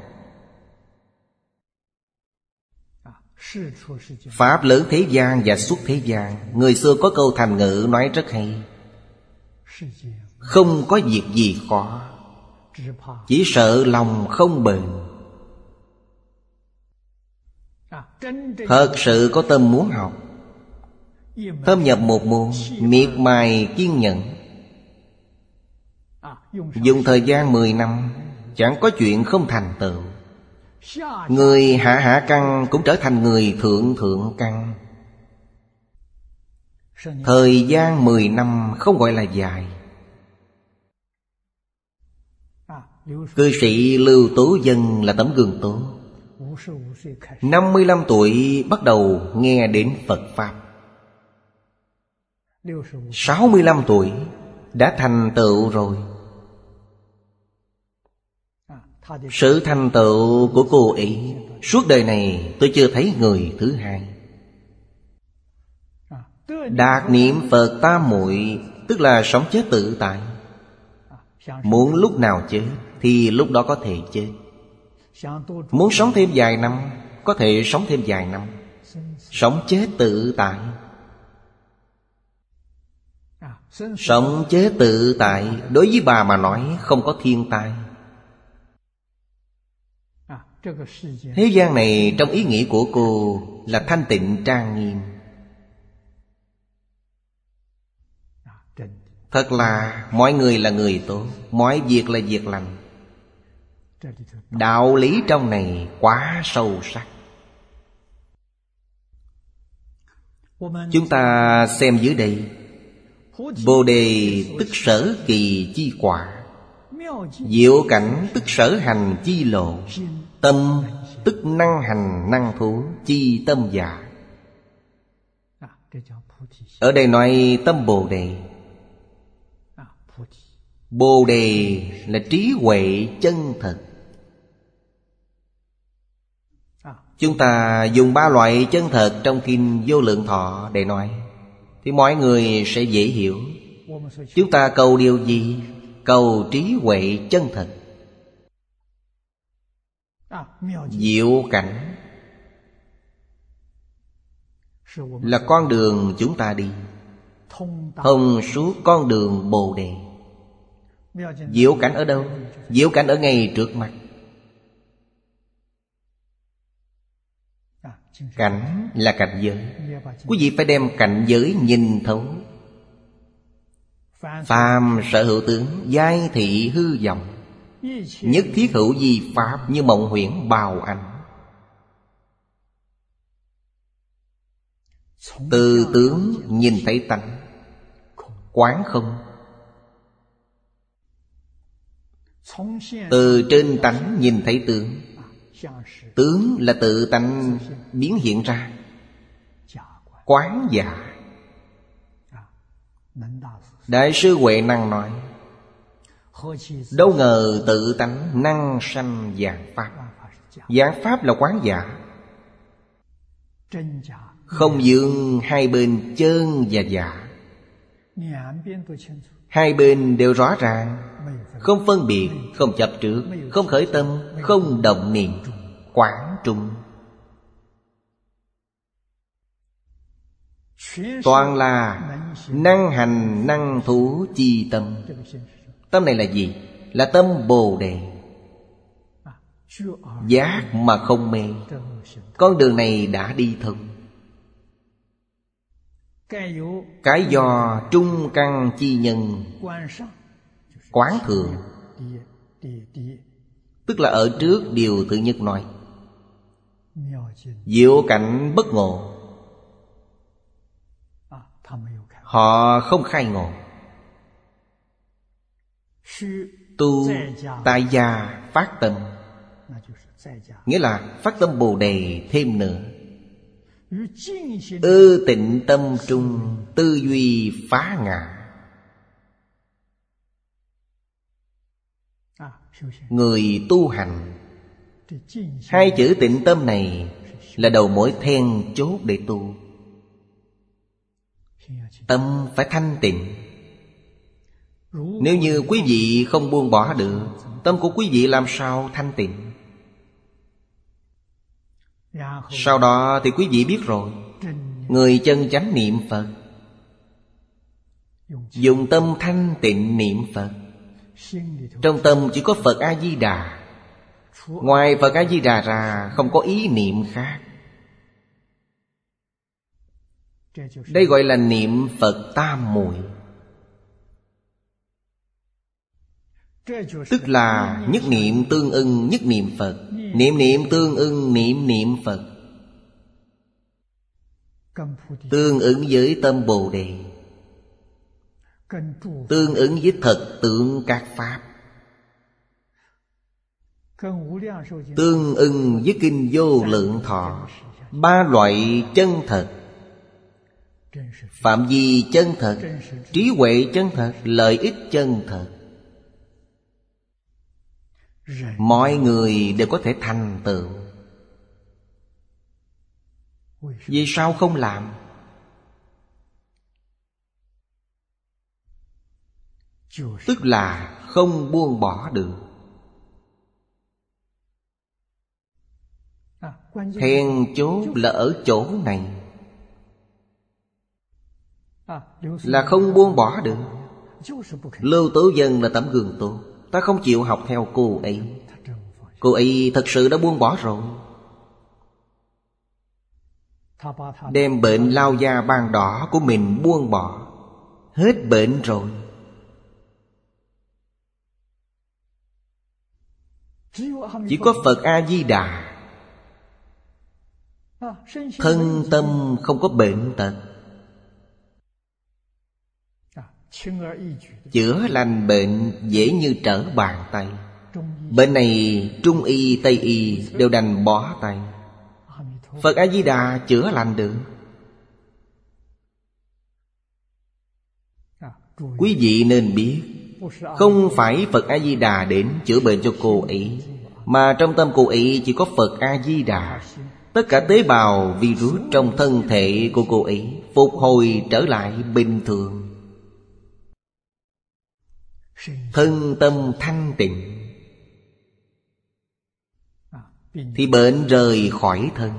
Pháp lớn thế gian và xuất thế gian, người xưa có câu thành ngữ nói rất hay: không có việc gì khó, chỉ sợ lòng không bền. Thật sự có tâm muốn học, thâm nhập một môn, miệt mài kiên nhẫn, dùng thời gian mười năm, chẳng có chuyện không thành tựu. Người hạ hạ căn cũng trở thành người thượng thượng căn. Thời gian mười năm không gọi là dài. Cư sĩ Lưu Tố Dân là tấm gương tốt. Năm mươi lăm tuổi bắt đầu nghe đến Phật Pháp. Sáu mươi lăm tuổi đã thành tựu rồi. Sự thành tựu của cô ấy, suốt đời này tôi chưa thấy người thứ hai. Đạt niệm Phật tam muội, tức là sống chết tự tại. Muốn lúc nào chết thì lúc đó có thể chết. Muốn sống thêm vài năm, có thể sống thêm vài năm. Sống chết tự tại. Sống chết tự tại đối với bà mà nói không có thiên tai. Thế gian này trong ý nghĩ của cô là thanh tịnh trang nghiêm. Thật là mọi người là người tốt, mọi việc là việc lành. Đạo lý trong này quá sâu sắc. Chúng ta xem dưới đây: Bồ đề tức sở kỳ chi quả, diệu cảnh tức sở hành chi lộ, tâm tức năng hành năng thú chi tâm giả. Ở đây nói tâm Bồ đề. Bồ đề là trí huệ chân thật. Chúng ta dùng ba loại chân thật trong Kinh Vô Lượng Thọ để nói, thì mọi người sẽ dễ hiểu. Chúng ta cầu điều gì? Cầu trí huệ chân thật. Diệu cảnh là con đường chúng ta đi, thông suốt con đường Bồ đề. Diệu cảnh ở đâu? Diệu cảnh ở ngay trước mặt. Cảnh là cảnh giới. Quý vị phải đem cảnh giới nhìn thấu. Phàm sở hữu tướng, giai thị hư vọng, nhất thiết hữu vi pháp, như mộng huyễn bào ảnh. Từ tướng nhìn thấy tánh, quán không. Từ trên tánh nhìn thấy tướng. Tướng là tự tánh biến hiện ra, quán giả. Đại sư Huệ Năng nói: Đâu ngờ tự tánh năng sanh vạn pháp. Vạn pháp là quán giả, không vướng hai bên chân và giả. Hai bên đều rõ ràng, không phân biệt, không chấp trước, không khởi tâm, không động niệm, quán trung. Toàn là năng hành năng thủ chi tâm. Tâm này là gì? Là tâm Bồ Đề. Giác mà không mê. Con đường này đã đi thông. Cái do trung căn chi nhân quán thượng, tức là ở trước điều thứ nhất nói. Diệu cảnh bất ngộ, họ không khai ngộ. Tu tại gia phát tâm, nghĩa là phát tâm Bồ Đề thêm nữa. Ư tịnh tâm trung, tư duy phá ngã. Người tu hành, hai chữ tịnh tâm này là đầu mối then chốt để tu. Tâm phải thanh tịnh. Nếu như quý vị không buông bỏ được, tâm của quý vị làm sao thanh tịnh? Sau đó thì quý vị biết rồi, người chân chánh niệm Phật, dùng tâm thanh tịnh niệm Phật. Trong tâm chỉ có Phật A-di-đà, ngoài Phật A-di-đà ra không có ý niệm khác. Đây gọi là niệm Phật tam muội, tức là nhất niệm tương ưng nhất niệm Phật, niệm niệm tương ưng niệm niệm Phật, tương ứng với tâm Bồ Đề, tương ứng với thật tướng các pháp, tương ưng với kinh Vô Lượng Thọ. Ba loại chân thật: phạm vi chân thật, trí huệ chân thật, lợi ích chân thật. Mọi người đều có thể thành tựu. Vì sao không làm? Tức là không buông bỏ được. Then chốt là ở chỗ này, là không buông bỏ được. Lưu Tố Dân là tấm gương tốt. Ta không chịu học theo cô ấy. Cô ấy thật sự đã buông bỏ rồi. Đem bệnh lao da ban đỏ của mình buông bỏ, hết bệnh rồi. Chỉ có Phật A-di-đà, thân tâm không có bệnh tật, chữa lành bệnh dễ như trở bàn tay. Bệnh này Trung y, Tây y đều đành bỏ tay. Phật A-di-đà chữa lành được. Quý vị nên biết, không phải Phật A-di-đà đến chữa bệnh cho cô ấy, mà trong tâm cô ấy chỉ có Phật A-di-đà. Tất cả tế bào virus trong thân thể của cô ấy phục hồi trở lại bình thường. Thân tâm thanh tịnh thì bệnh rời khỏi thân.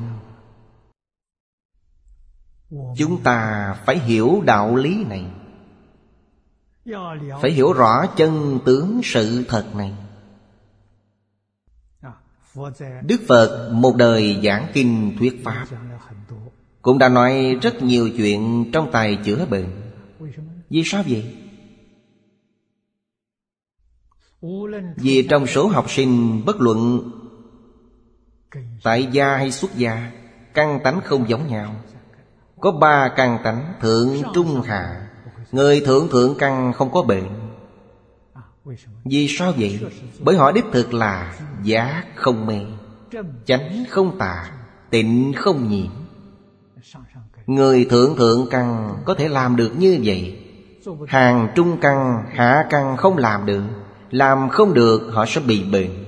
Chúng ta phải hiểu đạo lý này, phải hiểu rõ chân tướng sự thật này. Đức Phật một đời giảng kinh thuyết pháp, cũng đã nói rất nhiều chuyện trong tài chữa bệnh. Vì sao vậy? Vì trong số học sinh, bất luận tại gia hay xuất gia, căn tánh không giống nhau. Có ba căn tánh: thượng, trung, hạ. Người thượng thượng căn không có bệnh. Vì sao vậy? Bởi họ đích thực là giác không mê, chánh không tà, tịnh không nhiễm. Người thượng thượng căn có thể làm được như vậy. Hàng trung căn, hạ căn không làm được. Làm không được họ sẽ bị bệnh,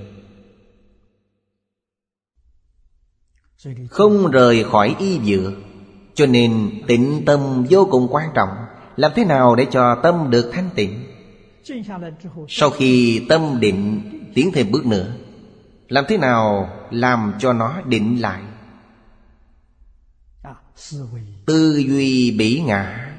không rời khỏi y dược. Cho nên tịnh tâm vô cùng quan trọng. Làm thế nào để cho tâm được thanh tịnh? Sau khi tâm định, tiến thêm bước nữa. Làm thế nào làm cho nó định lại? Tư duy bỉ ngã.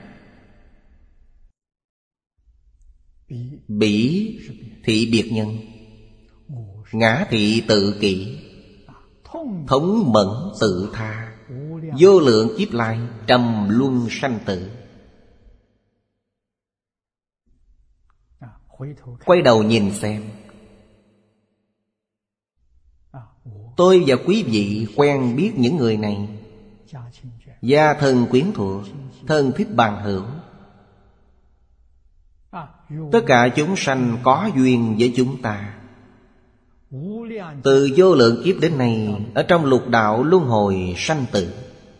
Bỉ thị biệt nhân, ngã thị tự kỷ, thống mẫn tự tha, vô lượng kiếp lai trầm luân sanh tử. Quay đầu nhìn xem, tôi và quý vị quen biết những người này, gia thân quyến thuộc, thân thích bằng hữu. Tất cả chúng sanh có duyên với chúng ta. Từ vô lượng kiếp đến nay, ở trong lục đạo luân hồi sanh tử.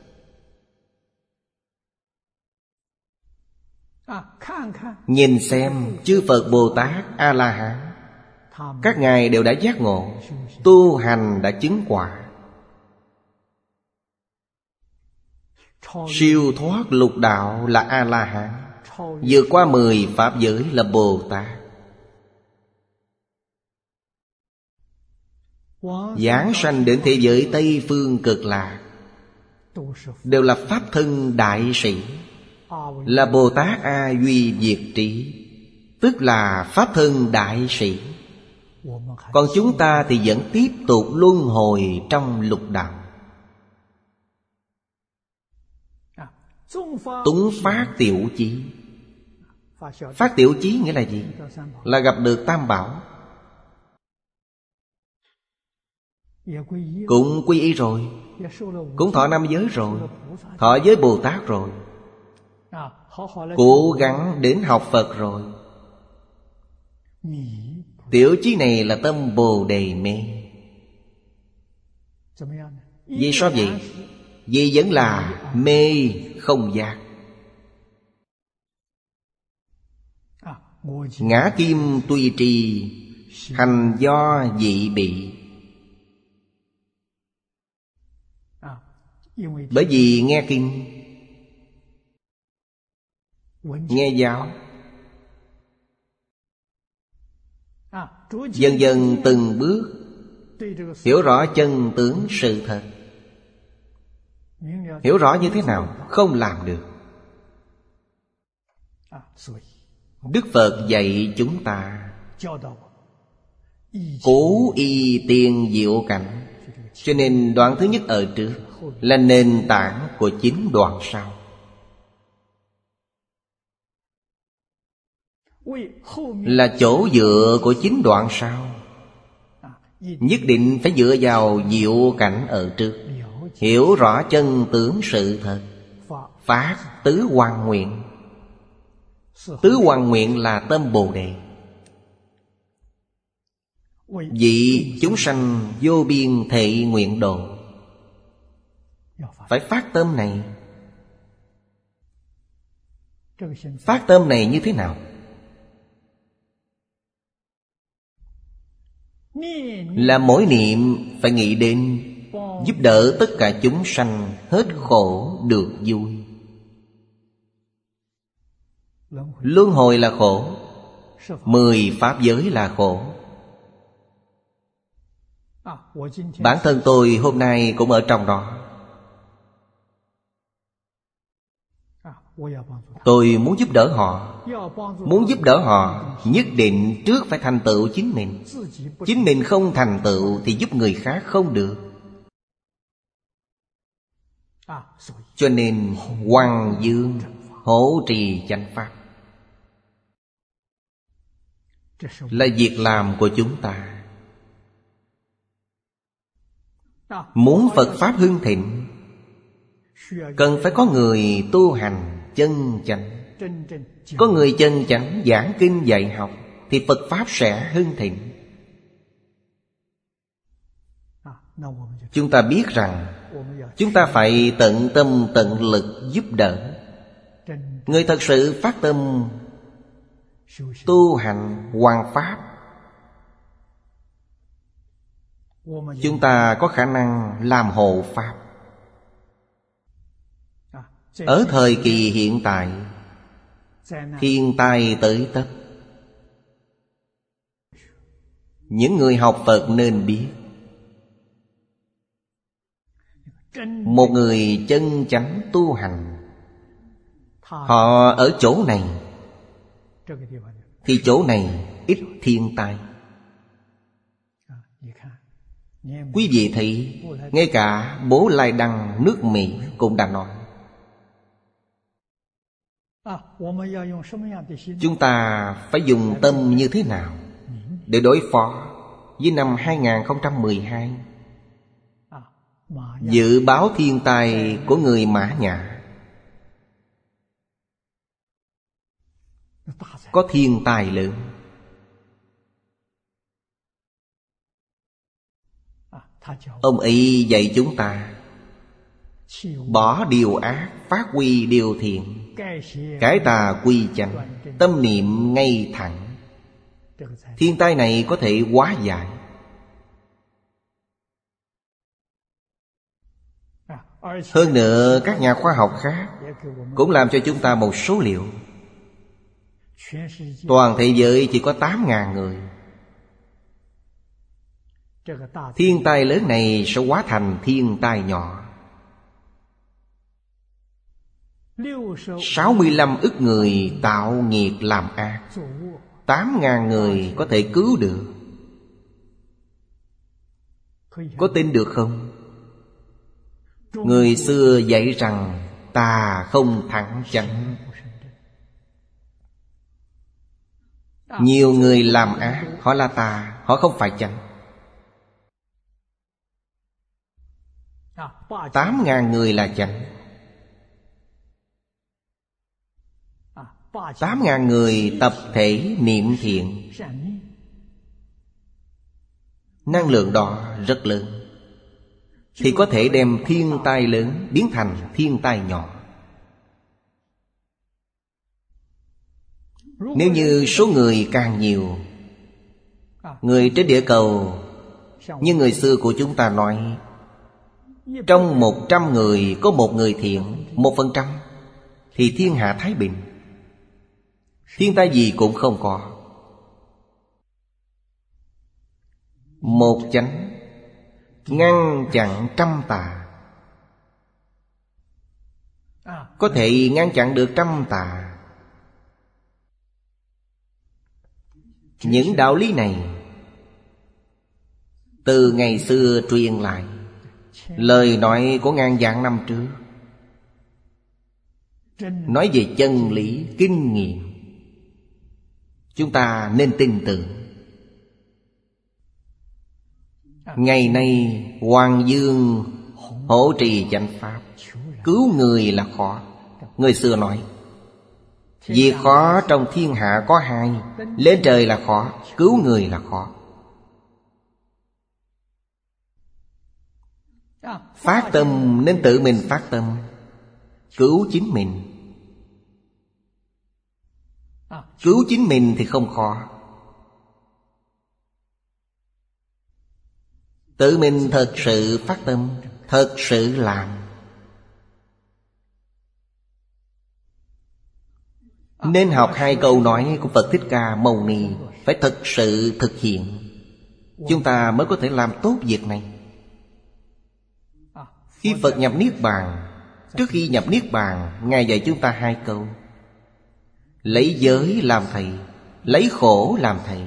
Nhìn xem chư Phật Bồ Tát A-la-hán, các ngài đều đã giác ngộ, tu hành đã chứng quả, siêu thoát lục đạo là A-la-hán, vượt qua mười pháp giới là Bồ Tát. Giáng sanh đến thế giới Tây Phương Cực Lạc đều là pháp thân đại sĩ, là Bồ Tát A Duy Diệt Trí, tức là pháp thân đại sĩ. Còn chúng ta thì vẫn tiếp tục luân hồi trong lục đạo. Túng phát tiểu chí. Phát tiểu chí nghĩa là gì? Là gặp được Tam Bảo, cũng quy y rồi, cũng thọ năm giới rồi, thọ giới Bồ Tát rồi, cố gắng đến học Phật rồi. Tiểu chí này là tâm Bồ Đề mê. Vì sao vậy? Vì vẫn là mê không giác. Ngã kim tuy trì, hành do dị bị. Bởi vì nghe kinh, nghe giáo, dần dần từng bước hiểu rõ chân tướng sự thật. Hiểu rõ như thế nào? Không làm được. Đức Phật dạy chúng ta cố y tiên diệu cảnh. Cho nên đoạn thứ nhất ở trước là nền tảng của chín đoạn sau. Là chỗ dựa của chín đoạn sau. Nhất định phải dựa vào diệu cảnh ở trước, hiểu rõ chân tướng sự thật, phát tứ hoằng nguyện. Tứ hoằng nguyện là tâm Bồ Đề. Vị chúng sanh vô biên thệ nguyện độ. Phải phát tâm này. Phát tâm này như thế nào? Là mỗi niệm phải nghĩ đến giúp đỡ tất cả chúng sanh hết khổ được vui. Luân hồi là khổ, mười pháp giới là khổ. Bản thân tôi hôm nay cũng ở trong đó. Tôi muốn giúp đỡ họ. Muốn giúp đỡ họ, nhất định trước phải thành tựu chính mình. Chính mình không thành tựu thì giúp người khác không được. Cho nên Hoằng Dương hỗ trì chánh pháp là việc làm của chúng ta. Muốn Phật Pháp hưng thịnh, cần phải có người tu hành chân chánh. Có người chân chánh giảng kinh dạy học, thì Phật Pháp sẽ hưng thịnh. Chúng ta biết rằng chúng ta phải tận tâm tận lực giúp đỡ. Người thật sự phát tâm tu hành hoằng pháp chúng ta có khả năng làm hộ pháp. Ở thời kỳ hiện tại, thiên tai tới tất, những người học Phật nên biết, một người chân chánh tu hành, họ ở chỗ này thì chỗ này ít thiên tai. Quý vị thấy, ngay cả Bố Lai Đăng nước Mỹ cũng đã nói, chúng ta phải dùng tâm như thế nào để đối phó với năm hai không một hai, dự báo thiên tai của người Mã Nhã. Có thiên tai lớn. Ông ấy dạy chúng ta bỏ điều ác, phát huy điều thiện, cải tà quy chánh, tâm niệm ngay thẳng. Thiên tai này có thể hóa giải. Hơn nữa, các nhà khoa học khác cũng làm cho chúng ta một số liệu. Toàn thế giới chỉ có tám ngàn người. Thiên tai lớn này sẽ hóa thành thiên tai nhỏ. Sáu mươi lăm ức người tạo nghiệp làm ác, tám ngàn người có thể cứu được. Có tin được không? Người xưa dạy rằng tà không thẳng chánh. Nhiều người làm ác, họ là tà, họ không phải chánh. Tám ngàn người là chánh. Tám ngàn người tập thể niệm thiện, năng lượng đó rất lớn, thì có thể đem thiên tai lớn biến thành thiên tai nhỏ. Nếu như số người càng nhiều, người trên địa cầu, như người xưa của chúng ta nói, trong một trăm người có một người thiện, một phần trăm, thì thiên hạ thái bình, thiên tai gì cũng không có. Một chánh ngăn chặn trăm tà, có thể ngăn chặn được trăm tà. Những đạo lý này từ ngày xưa truyền lại, lời nói của ngàn vạn năm trước, nói về chân lý, kinh nghiệm, chúng ta nên tin tưởng. Ngày nay Hoàng Dương hộ trì chánh pháp, cứu người là khó. Người xưa nói, việc khó trong thiên hạ có hai, lên trời là khó, cứu người là khó. Phát tâm nên tự mình phát tâm, cứu chính mình. Cứu chính mình thì không khó. Tự mình thật sự phát tâm, thật sự làm. Nên học hai câu nói của Phật Thích Ca Mâu Ni, phải thật sự thực hiện, chúng ta mới có thể làm tốt việc này. Khi Phật nhập Niết Bàn, trước khi nhập Niết Bàn, Ngài dạy chúng ta hai câu: lấy giới làm thầy, lấy khổ làm thầy.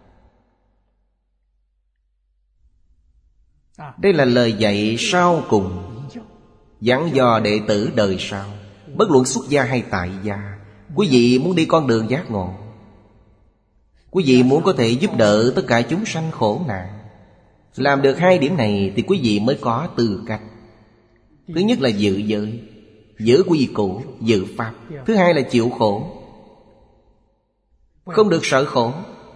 Đây là lời dạy sau cùng, dặn dò đệ tử đời sau. Bất luận xuất gia hay tại gia, quý vị muốn đi con đường giác ngộ, quý vị muốn có thể giúp đỡ tất cả chúng sanh khổ nạn, làm được hai điểm này thì quý vị mới có tư cách. Thứ nhất là giữ giới, giữ quy củ, giữ pháp. Thứ hai là chịu khổ, không được sợ khổ,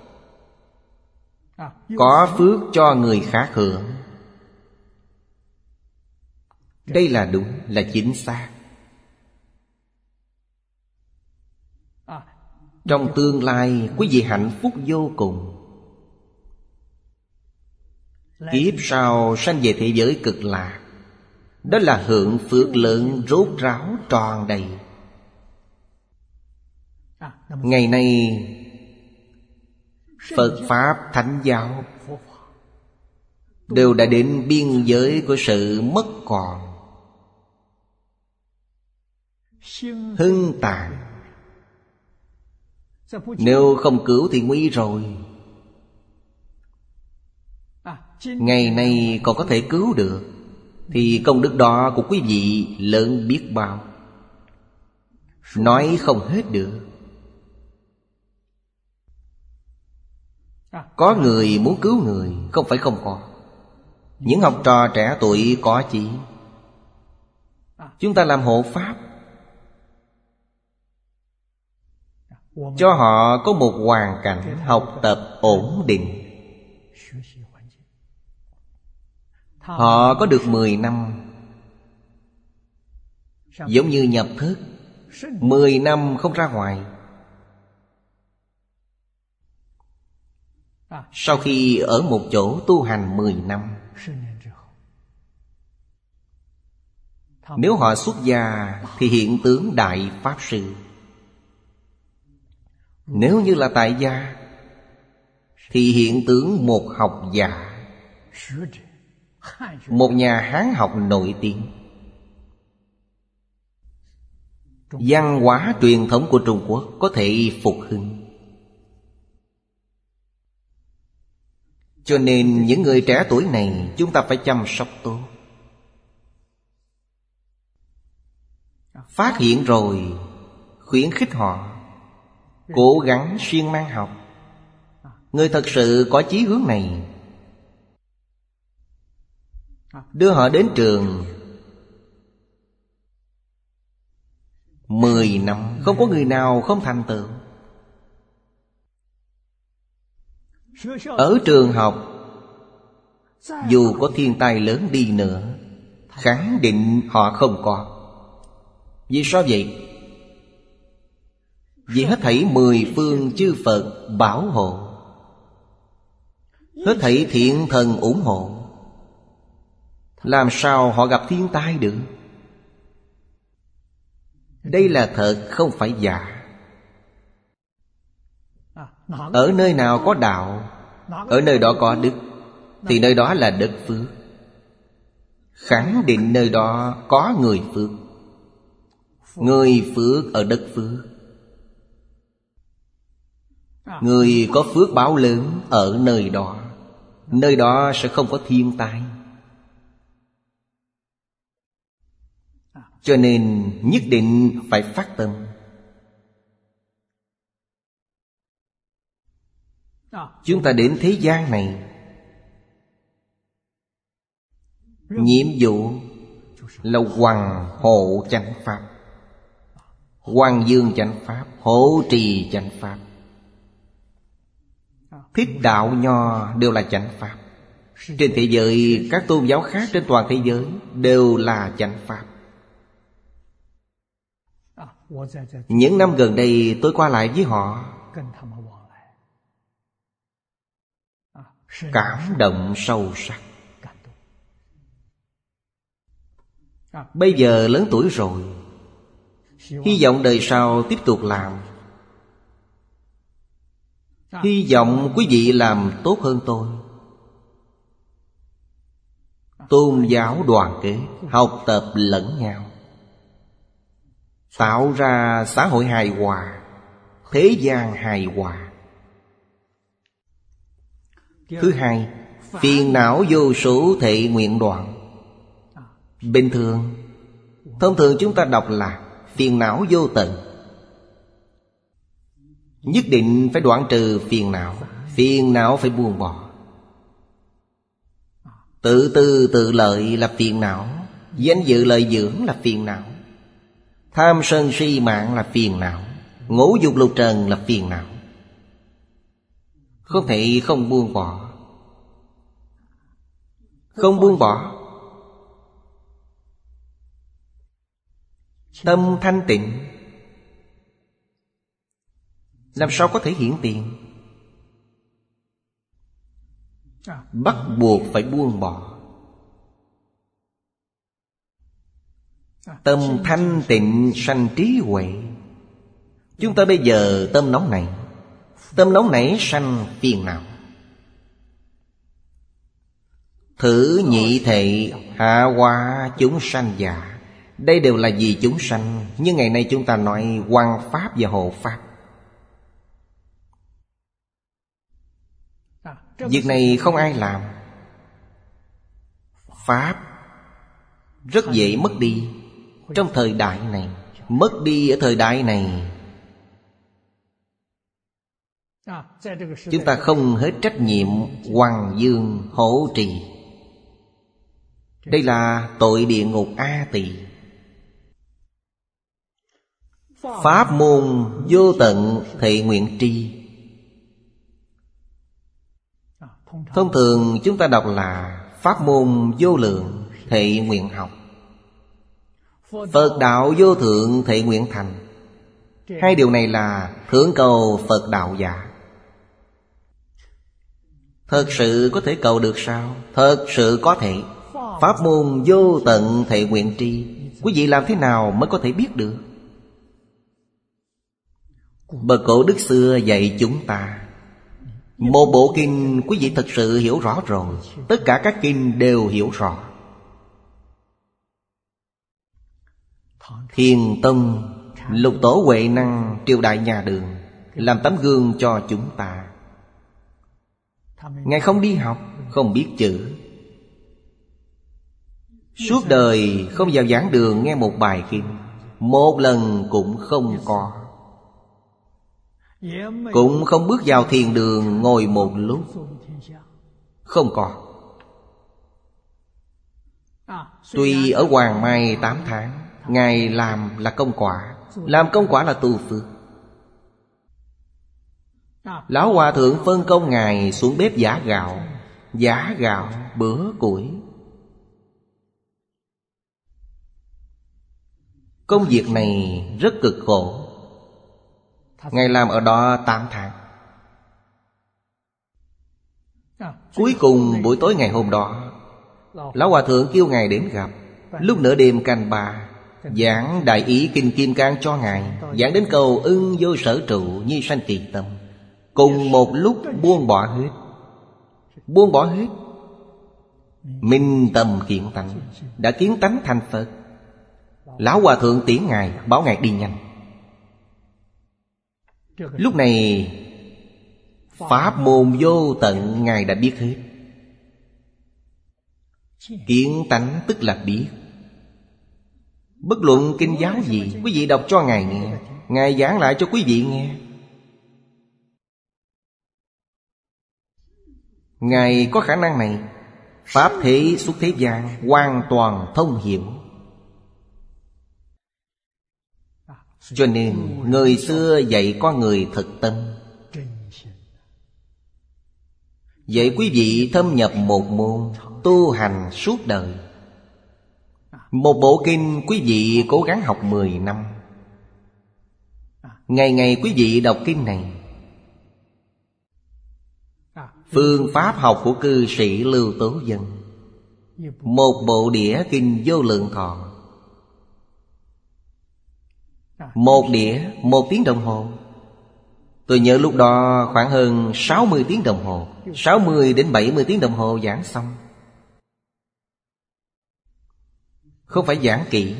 có phước cho người khác hưởng. Đây là đúng, là chính xác. Trong tương lai quý vị hạnh phúc vô cùng. kiếp sau sanh về thế giới cực lạc. Đó là hưởng phước lớn rốt ráo tròn đầy. Ngày nay Phật Pháp Thánh Giáo đều đã đến biên giới của sự mất còn, hưng tàn. Nếu không cứu thì nguy rồi. Ngày nay còn có thể cứu được thì công đức đó của quý vị lớn biết bao, nói không hết được. Có người muốn cứu người, không phải không có. Những học trò trẻ tuổi có chí. Chúng ta làm hộ pháp, cho họ có một hoàn cảnh học tập ổn định. Họ có được mười năm, giống như nhập thức, mười năm không ra ngoài. Sau khi ở một chỗ tu hành mười năm, nếu họ xuất gia thì hiện tướng Đại Pháp Sư. Nếu như là tại gia thì hiện tướng một học giả, một nhà Hán học nổi tiếng. Văn hóa truyền thống của Trung Quốc có thể phục hưng. Cho nên những người trẻ tuổi này chúng ta phải chăm sóc tốt. Phát hiện rồi khuyến khích họ cố gắng siêng năng học. Người thật sự có chí hướng này, đưa họ đến trường mười năm, không có người nào không thành tựu. Ở trường học, dù có thiên tai lớn đi nữa, khẳng định họ không có. Vì sao vậy? Vì hết thảy mười phương chư Phật bảo hộ, hết thảy thiện thần ủng hộ, làm sao họ gặp thiên tai được? Đây là thật, không phải giả. Ở nơi nào có đạo, ở nơi đó có đức, thì nơi đó là đất phước. Khẳng định nơi đó có người phước. Người phước ở đất phước. Người có phước báo lớn ở nơi đó, nơi đó sẽ không có thiên tai. Cho nên nhất định phải phát tâm. Chúng ta đến thế gian này, nhiệm vụ là hoằng hộ chánh pháp, hoằng dương chánh pháp, hộ trì chánh pháp. Thích đạo nho đều là chánh pháp. Trên thế giới, các tôn giáo khác trên toàn thế giới đều là chánh pháp. Những năm gần đây tôi qua lại với họ, cảm động sâu sắc. Bây giờ lớn tuổi rồi, hy vọng đời sau tiếp tục làm. Hy vọng quý vị làm tốt hơn tôi. Tôn giáo đoàn kết, học tập lẫn nhau, tạo ra xã hội hài hòa, thế gian hài hòa. Thứ hai, phiền não vô số thệ nguyện đoạn. Bình thường, thông thường chúng ta đọc là phiền não vô tận. Nhất định phải đoạn trừ phiền não. Phiền não phải buông bỏ. Tự tư tự lợi là phiền não. Danh dự lợi dưỡng là phiền não. Tham sân si mạng là phiền não. Ngũ dục lục trần là phiền não. Không thể không buông bỏ. Không buông bỏ, tâm thanh tịnh, làm sao có thể hiển tiền? bắt buộc phải buông bỏ. Tâm thanh tịnh sanh trí huệ. Chúng ta bây giờ tâm nóng nảy, tâm nóng nảy sanh phiền não. Thử nhị thệ hạ hóa chúng sanh giả. Đây đều là vì chúng sanh. Nhưng ngày nay chúng ta nói hoằng pháp và hộ pháp. Việc này không ai làm. Pháp rất dễ mất đi. Trong thời đại này, mất đi ở thời đại này, chúng ta không hết trách nhiệm hoằng dương hổ trì. Đây là tội địa ngục A Tỳ. Pháp môn vô tận thệ nguyện tri. Thông thường chúng ta đọc là pháp môn vô lượng thệ nguyện học, Phật đạo vô thượng thệ nguyện thành. Hai điều này là thượng cầu Phật đạo giả. Thật sự có thể cầu được sao? Thật sự có thể. Pháp môn vô tận thệ nguyện tri, quý vị làm thế nào mới có thể biết được? Bậc cổ đức xưa dạy chúng ta một bộ kinh, quý vị thật sự hiểu rõ rồi. Tất cả các kinh đều hiểu rõ. Thiền Tông Lục Tổ Huệ Năng triều đại nhà Đường làm tấm gương cho chúng ta. Ngài không đi học, không biết chữ, suốt đời không vào giảng đường nghe một bài kinh, một lần cũng không có. Cũng không bước vào thiền đường ngồi một lúc, không có. Tuy ở Hoàng Mai tám tháng, Ngài làm là công quả. Làm công quả là tu phước. Lão Hòa Thượng phân công Ngài xuống bếp giã gạo, giã gạo bữa củi. Công việc này rất cực khổ. Ngài làm ở đó tám tháng. Cuối cùng buổi tối ngày hôm đó, Lão Hòa Thượng kêu Ngài đến gặp. Lúc nửa đêm canh ba, giảng đại ý kinh Kim Cang cho Ngài. Giảng đến câu ưng vô sở trụ, nhi sanh kỳ tâm. Cùng một lúc buông bỏ hết. Buông bỏ hết, minh tâm kiến tánh, đã kiến tánh thành Phật. Lão Hòa Thượng tiễn Ngài, bảo Ngài đi nhanh. Lúc này pháp môn vô tận Ngài đã biết hết. Kiến tánh tức là biết. Bất luận kinh giáo gì, quý vị đọc cho Ngài nghe, Ngài giảng lại cho quý vị nghe. Ngài có khả năng này. Pháp thế xuất thế gian, hoàn toàn thông hiểu. Cho nên người xưa dạy con người thực tâm, dạy quý vị thâm nhập một môn, tu hành suốt đời. Một bộ kinh quý vị cố gắng học mười năm. Ngày ngày quý vị đọc kinh này. Phương pháp học của cư sĩ Lưu Tố Dân, một bộ đĩa kinh Vô Lượng Thọ. Một đĩa, một tiếng đồng hồ. Tôi nhớ lúc đó khoảng hơn sáu mươi tiếng đồng hồ, sáu mươi đến bảy mươi tiếng đồng hồ giảng xong. Không phải giảng kỹ.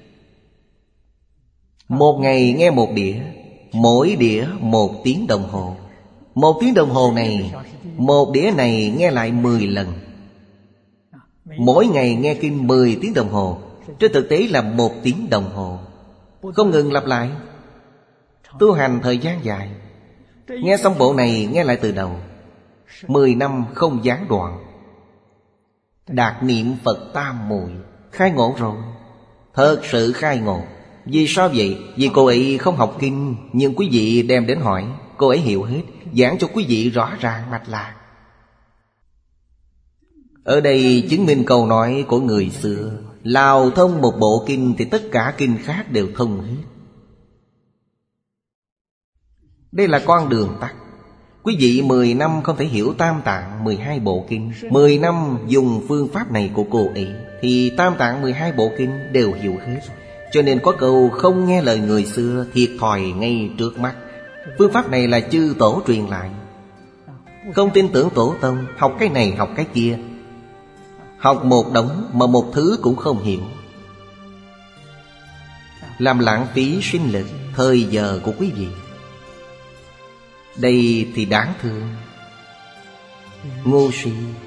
Một ngày nghe một đĩa, mỗi đĩa một tiếng đồng hồ. Một tiếng đồng hồ này, một đĩa này nghe lại mười lần. Mỗi ngày nghe kinh mười tiếng đồng hồ. Trên thực tế là một tiếng đồng hồ, không ngừng lặp lại. Tu hành thời gian dài. Nghe xong bộ này nghe lại từ đầu. Mười năm không gián đoạn. Đạt niệm Phật tam muội, khai ngộ rồi. Thật sự khai ngộ. Vì sao vậy? Vì cô ấy không học kinh, nhưng quý vị đem đến hỏi, cô ấy hiểu hết, giảng cho quý vị rõ ràng mạch lạc. Ở đây chứng minh câu nói của người xưa, lào thông một bộ kinh thì tất cả kinh khác đều thông hết. Đây là con đường tắt. Quý vị mười năm không thể hiểu Tam Tạng mười hai bộ kinh, mười năm dùng phương pháp này của cô ấy, thì Tam Tạng mười hai bộ kinh đều hiểu hết. Cho nên có câu không nghe lời người xưa, thiệt thòi ngay trước mắt. Phương pháp này là chư tổ truyền lại. Không tin tưởng tổ tông, học cái này học cái kia, học một đống mà một thứ cũng không hiểu, làm lãng phí sinh lực, thời giờ của quý vị. Đây thì đáng thương. Ngu si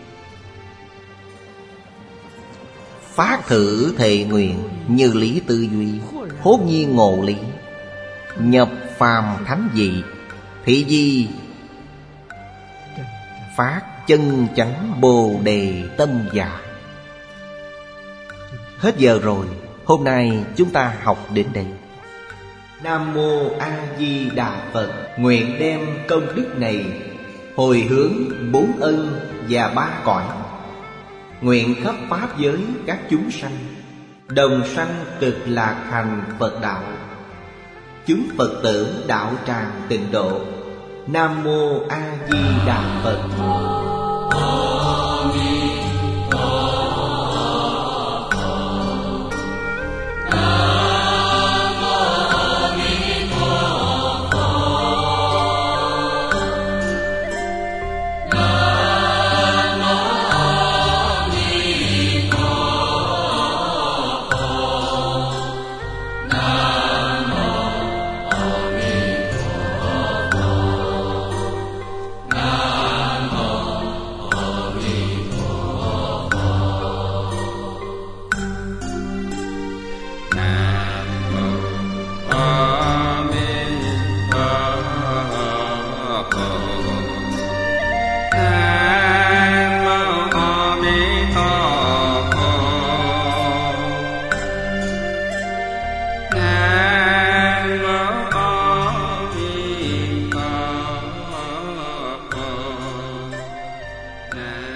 phát thử thệ nguyện, như lý tư duy, hốt nhiên ngộ lý, nhập phàm thánh dị, thị di phát chân chánh bồ đề tâm giả. Hết giờ rồi. Hôm nay chúng ta học đến đây. Nam Mô A Di Đà Phật. Nguyện đem công đức này hồi hướng bốn ân và ba cõi, nguyện khắp pháp giới các chúng sanh đồng sanh cực lạc thành Phật đạo. Chúng Phật tử đạo tràng tịnh độ. Nam Mô A Di Đà Phật. Nam